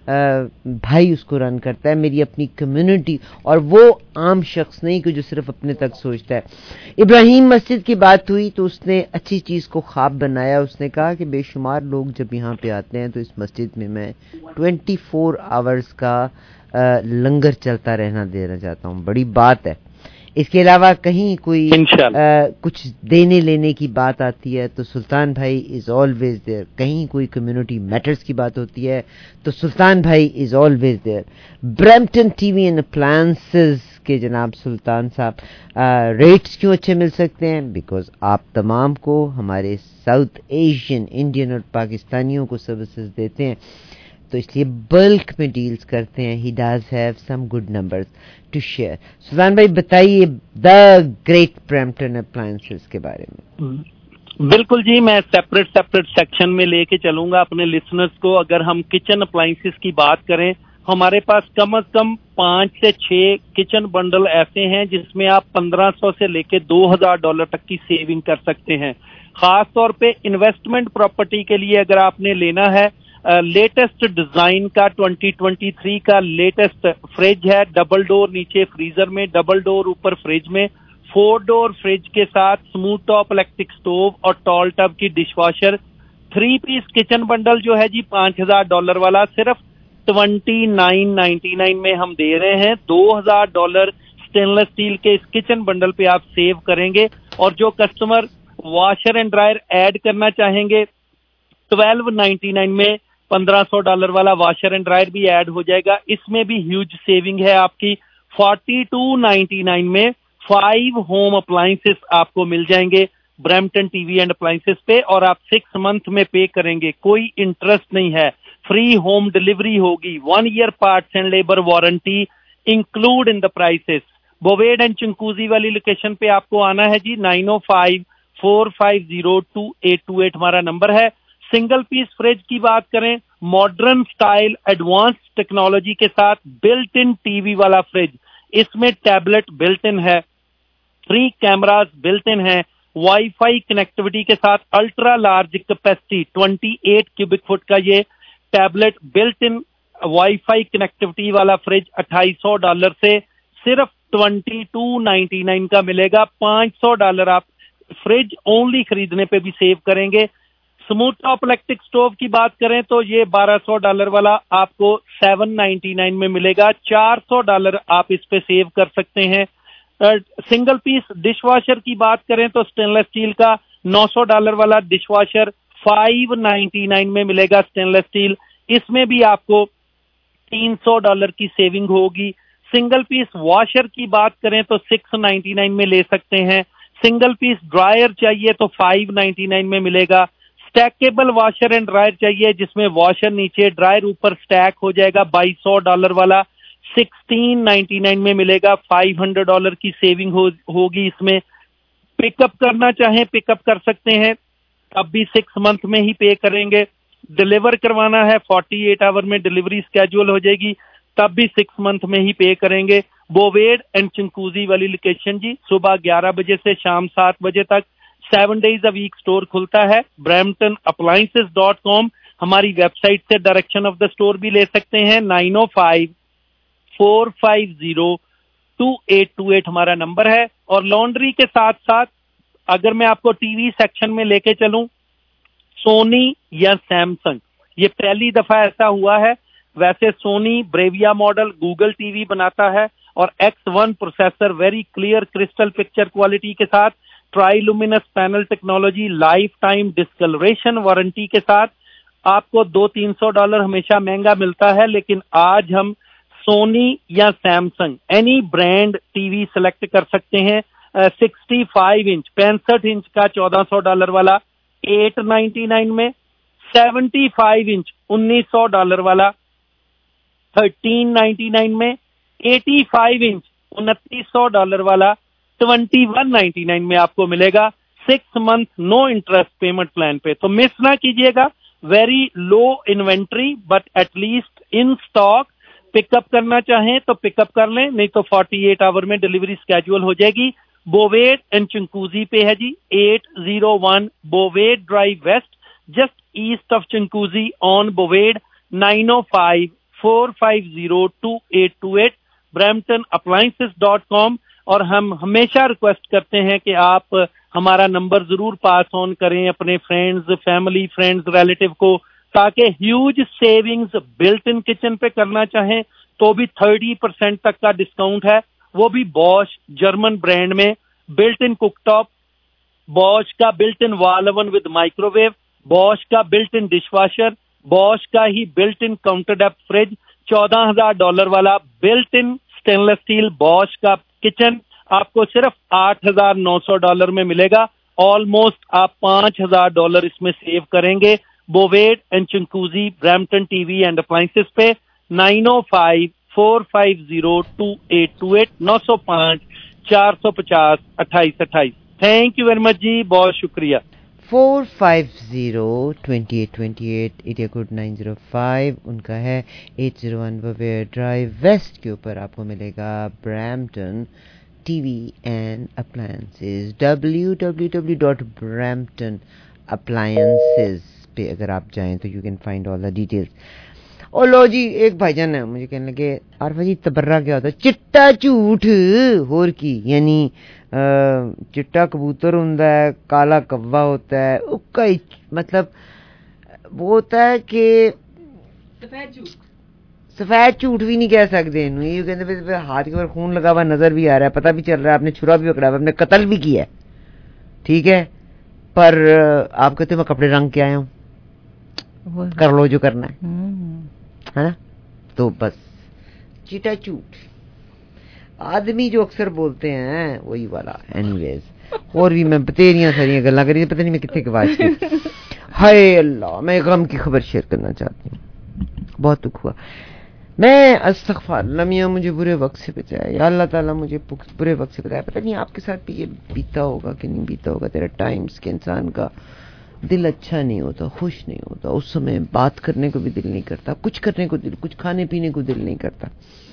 بھائی اس کو رن کرتا ہے, میری اپنی کمیونٹی, اور وہ عام شخص نہیں کہ جو صرف اپنے تک سوچتا ہے. ابراہیم مسجد کی بات ہوئی تو اس نے اچھی چیز کو خواب بنایا. اس نے کہا کہ بے شمار لوگ جب یہاں پہ آتے ہیں تو اس مسجد میں میں ٹوینٹی فور آورز کا لنگر چلتا رہنا دینا چاہتا ہوں. بڑی بات ہے. اس کے علاوہ کہیں کوئی کچھ دینے لینے کی بات آتی ہے تو سلطان بھائی از آلویز دیئر. کہیں کوئی کمیونٹی میٹرز کی بات ہوتی ہے تو سلطان بھائی is always there. Brampton TV and appliances کے جناب سلطان صاحب ریٹس کیوں اچھے مل سکتے ہیں؟ بیکاز آپ تمام کو ہمارے ساؤتھ ایشین, انڈین اور پاکستانیوں کو سروسز دیتے ہیں, تو اس لیے بلک میں ڈیلز کرتے ہیں. He does have some good numbers to share. Sultan بھائی بتائیے دا گریٹ برمپٹن اپلائنسز کے بارے میں. بالکل جی, میں سیپریٹ سیپریٹ سیکشن میں لے کے چلوں گا اپنے لسنرز کو. اگر ہم کچن اپلائنسز کی بات کریں, ہمارے پاس کم از کم پانچ سے چھ کچن بنڈل ایسے ہیں جس میں آپ پندرہ سو سے لے کے دو ہزار ڈالر تک کی سیونگ کر سکتے ہیں. خاص طور پہ انویسٹمنٹ پراپرٹی کے لیے اگر آپ نے لینا ہے, لیٹسٹ ڈیزائن کا ٹوئنٹی ٹوئنٹی تھری کا لیٹسٹ فریج ہے, ڈبل ڈور نیچے فریزر میں, ڈبل ڈور اوپر فریج میں, فور ڈور فریج کے ساتھ اسموتھ ٹاپ الیکٹرک سٹوو اور ٹال ٹب کی dishwasher. Three piece kitchen bundle جو ہے جی پانچ ہزار ڈالر والا صرف ٹوینٹی نائن نائنٹی نائن میں ہم دے رہے ہیں. دو ہزار ڈالر اسٹین لیس اسٹیل کے اس کچن بنڈل پہ آپ سیو کریں گے. اور جو customer washer and dryer add کرنا چاہیں گے, ٹویلو نائنٹی نائن میں پندرہ سو ڈالر والا واشر اینڈ ڈرائر بھی ایڈ ہو جائے گا. اس میں بھی ہیوج سیونگ ہے آپ کی. فورٹی ٹو نائنٹی نائن میں فائیو ہوم اپلائنسز آپ کو مل جائیں گے Brampton TV and appliances پہ, اور آپ سکس منتھ میں پے کریں گے. کوئی انٹرسٹ نہیں ہے. فری ہوم ڈلیوری ہوگی. One year parts and labour warranty include in the prices. Bovaird and Chinguacousy والی لوکیشن پہ آپ کو آنا ہے جی. Nine O five four five zero two eight two eight ہمارا نمبر ہے. سنگل پیس فریج کی بات کریں, ماڈرن سٹائل ایڈوانس ٹیکنالوجی کے ساتھ بلٹ ان ٹی وی والا فریج. اس میں ٹیبلٹ بلٹ ان ہے, تھری کیمراز بلٹ ان ہے, وائی فائی کنیکٹیوٹی کے ساتھ ultra large capacity twenty eight cubic feet کا یہ tablet built in wifi connectivity والا فریج اٹھائیس سو ڈالر سے صرف ٹوینٹی ٹو نائنٹی نائن کا ملے گا. پانچ سو ڈالر آپ فریج اونلی خریدنے پہ بھی سیو کریں گے. اسموتھ ٹاپ الیکٹرک سٹوو کی بات کریں تو یہ بارہ سو ڈالر والا آپ کو سیون نائنٹی نائن میں ملے گا. چار سو ڈالر آپ اس پہ سیو کر سکتے ہیں. سنگل پیس ڈش واشر کی بات کریں تو اسٹین لیس اسٹیل کا نو سو ڈالر والا dishwasher five ninety nine میں ملے گا اسٹین لیس اسٹیل. اس میں بھی آپ کو تین سو ڈالر کی سیونگ ہوگی. سنگل پیس واشر کی بات کریں تو سکس نائنٹی نائن میں لے سکتے ہیں. سنگل پیس ڈرائر چاہیے تو فائیو نائنٹی نائن میں ملے گا. اسٹیکیبل واشر اینڈ ڈرائر چاہیے جس میں واشر نیچے ڈرائر اوپر اسٹیک ہو جائے گا, بائیس سو ڈالر والا سکسٹین نائنٹی نائن میں ملے گا. فائیو ہنڈریڈ ڈالر کی سیونگ ہوگی اس میں. पिकअप करना चाहें पिकअप कर सकते हैं, तब भी सिक्स मंथ में ही पे करेंगे। डिलीवर करवाना है फोर्टी एट आवर में डिलीवरी स्केड्यूल हो जाएगी, तब भी सिक्स मंथ में ही पे करेंगे। बोवेड एंड चिंकूजी वाली लोकेशन जी, सुबह ग्यारह बजे से शाम सात बजे तक, seven days a week store खुलता है। ब्रैम्पटन अप्लायंसेस डॉट कॉम हमारी वेबसाइट से डायरेक्शन ऑफ द स्टोर भी ले सकते हैं। Nine O five four five zero two eight two eight हमारा नंबर है। और लॉन्ड्री के साथ साथ अगर मैं आपको टीवी सेक्शन में लेके चलूं, सोनी या सैमसंग, ये पहली दफा ऐसा हुआ है। वैसे Sony Bravia model Google TV बनाता है और X one processor very clear crystal picture quality के साथ, Triluminos panel technology, lifetime discolouration warranty के साथ आपको दो तीन सौ डॉलर हमेशा महंगा मिलता है, लेकिन आज हम सोनी या Samsung any brand TV select कर सकते हैं। सिक्सटी फाइव इंच पैंसठ इंच का चौदह सौ डॉलर वाला एट नाइन्टी नाइन में, सेवेंटी फाइव इंच उन्नीस सौ डॉलर वाला थर्टीन नाइन्टी नाइन में, एटी फाइव इंच उनतीस सौ डॉलर वाला ट्वेंटी वन नाइन्टी नाइन में आपको मिलेगा, six month no interest payment plan पे। तो मिस ना कीजिएगा, very low inventory but at least in stock. Pickup करना चाहें तो पिकअप कर लें, नहीं तो फोर्टी एट आवर में डिलीवरी स्केड्यूल हो जाएगी। बोवेड एंड चिंकूजी पे है जी, eight zero one Bovaird Drive West, just east of Chinguacousy on Bovaird, nine O five four five zero two eight two eight, Brampton appliances dot com. और हम हमेशा request करते हैं कि आप हमारा नंबर जरूर पास ऑन करें अपने फ्रेंड्स, फैमिली, फ्रेंड्स, रिलेटिव को, ताकि huge savings built in kitchen पे करना चाहें तो भी थर्टी परसेंट तक का डिस्काउंट है, वो भी बॉश जर्मन ब्रांड में। बिल्ट इन कुकटॉप, बॉश का built in wall oven with microwave, Bosch का बिल्ट इन डिशवॉशर, बॉश का ही built in counter depth fridge, चौदह हजार डॉलर वाला built in stainless steel Bosch का किचन आपको सिर्फ आठ हजार नौ सौ डॉलर में मिलेगा। ऑलमोस्ट आप पांच हजार डॉलर इसमें सेव करेंगे। Bovaird and Chinguacousy Brampton TV and appliances पे nine O five four five zero two eight two eight, नौ सौ पाँच चार सौ पचास अट्ठाईस अट्ठाईस। थैंक यू वेरी मच जी, बहुत शुक्रिया। Four five zero twenty eight twenty eight, area code nine zero five उनका है। Eight zero one Bovaird Drive West के ऊपर आपको मिलेगा Brampton TV and appliances. W W W dot Brampton appliances पे अगर आप जाएं तो you can find all the details. और लो जी, एक भाईजान है मुझे कहने लगे, आरफा जी तबर्रा क्या होता है? चिट्टा झूठ होर की, यानी चिट्टा कबूतर होता है, काला कव्वा होता है, उसका मतलब वो होता है कि सफेद झूठ। सफेद झूठ भी नहीं कह सकते इन्हों, ये कहते हाथ के ऊपर खून लगा हुआ नजर भी आ रहा है, पता भी चल रहा है आपने छुरा भी पकड़ा हुआ, आपने कत्ल भी किया है, ठीक है, पर आप कहते मैं कपड़े रंग के आया हूँ, कर लो जो करना है, है ना? तो बस चिट्टा झूठ आदमी जो अक्सर बोलते हैं वही वाला। एनीवेज, और भी मैं बतेरियां सारियां गल्ला करी, पता नहीं मैं कितने के बाद की। हाय अल्लाह, मैं गम की खबर शेयर करना चाहती हूँ, बहुत दुख हुआ। मैं अस्तगफिरुल्लाह, मियां मुझे बुरे वक्त से बचाया, या अल्लाह ताला मुझे बुरे वक्त से बचाया। पता नहीं आपके साथ भी ये बीता होगा कि नहीं बीता होगा। तेरा टाइम्स के इंसान का दिल अच्छा नहीं होता, खुश नहीं होता, उस समय बात करने को भी दिल नहीं करता, कुछ करने को दिल, कुछ खाने पीने को दिल नहीं करता।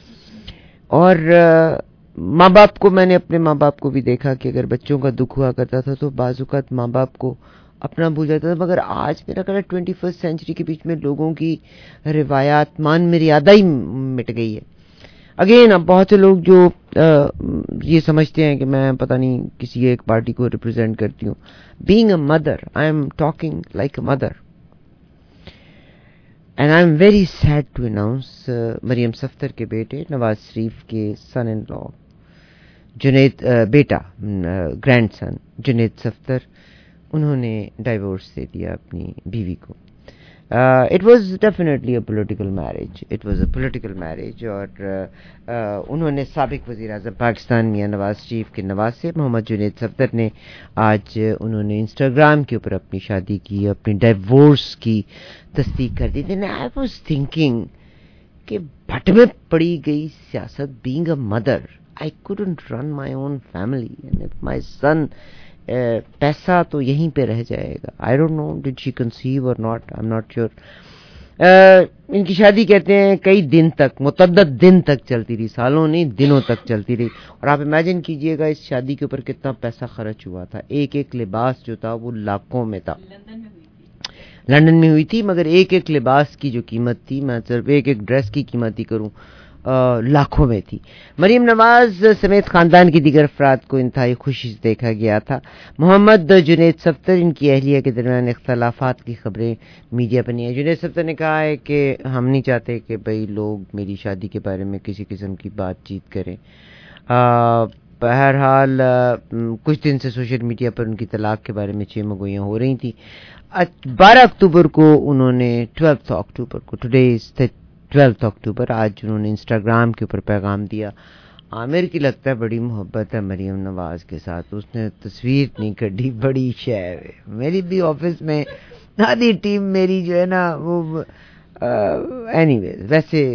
और माँ बाप को, मैंने अपने माँ बाप को भी देखा कि अगर बच्चों का दुख हुआ करता था तो बाजुकात माँ बाप को अपना भूल जाता था। मगर आज मेरा कहना ट्वेंटी फर्स्ट सेंचुरी के बीच में लोगों की रिवायात मान मर्यादा ही मिट गई है। अगेन, अब बहुत से लोग जो आ, ये समझते हैं कि मैं पता नहीं किसी एक पार्टी को रिप्रेजेंट करती हूँ। Being a mother, I am talking like a mother and I am very sad to announce Maryam Safdar के बेटे नवाज शरीफ के सन इन लॉ जुनैद, बेटा ग्रैंड सन जुनैद सफ्तर, उन्होंने डाइवोर्स दे दिया अपनी बीवी को। It was definitely a political marriage, it was a political marriage. और uh, uh, उन्होंने साबिक वज़ीर आज़म पाकिस्तान मियां नवाज शरीफ के नवासे मोहम्मद जुनैद सफ्तर ने आज उन्होंने इंस्टाग्राम के ऊपर अपनी शादी की, अपनी डाइवोर्स की तस्दीक कर दी थी। आई वाज थिंकिंग कि भट में पड़ी गई सियासत। Being a mother, I couldn't run my own family, and if my son پیسہ تو یہیں پہ رہ جائے گا. I don't know did she conceive or not, I am not sure. ان کی شادی کہتے ہیں کئی دن تک, متعدد دن تک چلتی رہی, سالوں نہیں دنوں تک چلتی رہی. اور آپ امیجن کیجئے گا اس شادی کے اوپر کتنا پیسہ خرچ ہوا تھا. ایک ایک لباس جو تھا وہ لاکھوں میں تھا. لندن میں ہوئی تھی, مگر ایک ایک لباس کی جو قیمت تھی, میں صرف ایک ایک ڈریس کی قیمت ہی کروں, لاکھوں میں تھی. مریم نواز سمیت خاندان کی دیگر افراد کو انتہائی خوشی سے دیکھا گیا تھا. محمد جنید صفتر, ان کی اہلیہ کے درمیان اختلافات کی خبریں میڈیا پر نہیں ہیں. جنید صفتر نے کہا ہے کہ ہم نہیں چاہتے کہ بھئی لوگ میری شادی کے بارے میں کسی قسم کی بات چیت کریں. بہرحال کچھ دن سے سوشل میڈیا پر ان کی طلاق کے بارے میں چیمگوئیاں ہو رہی تھیں. بارہ اکتوبر کو انہوں نے ٹویلتھ اکتوبر کو ٹوڈے از ٹویلتھ اکتوبر آج انہوں نے انسٹاگرام کے اوپر پیغام دیا. عامر کی لگتا ہے بڑی محبت ہے مریم نواز کے ساتھ, اس نے تصویر نہیں کڈی, بڑی شے. میری بھی آفس میں آدھی ٹیم میری جو ہے نا وہ اینی ویز ویسے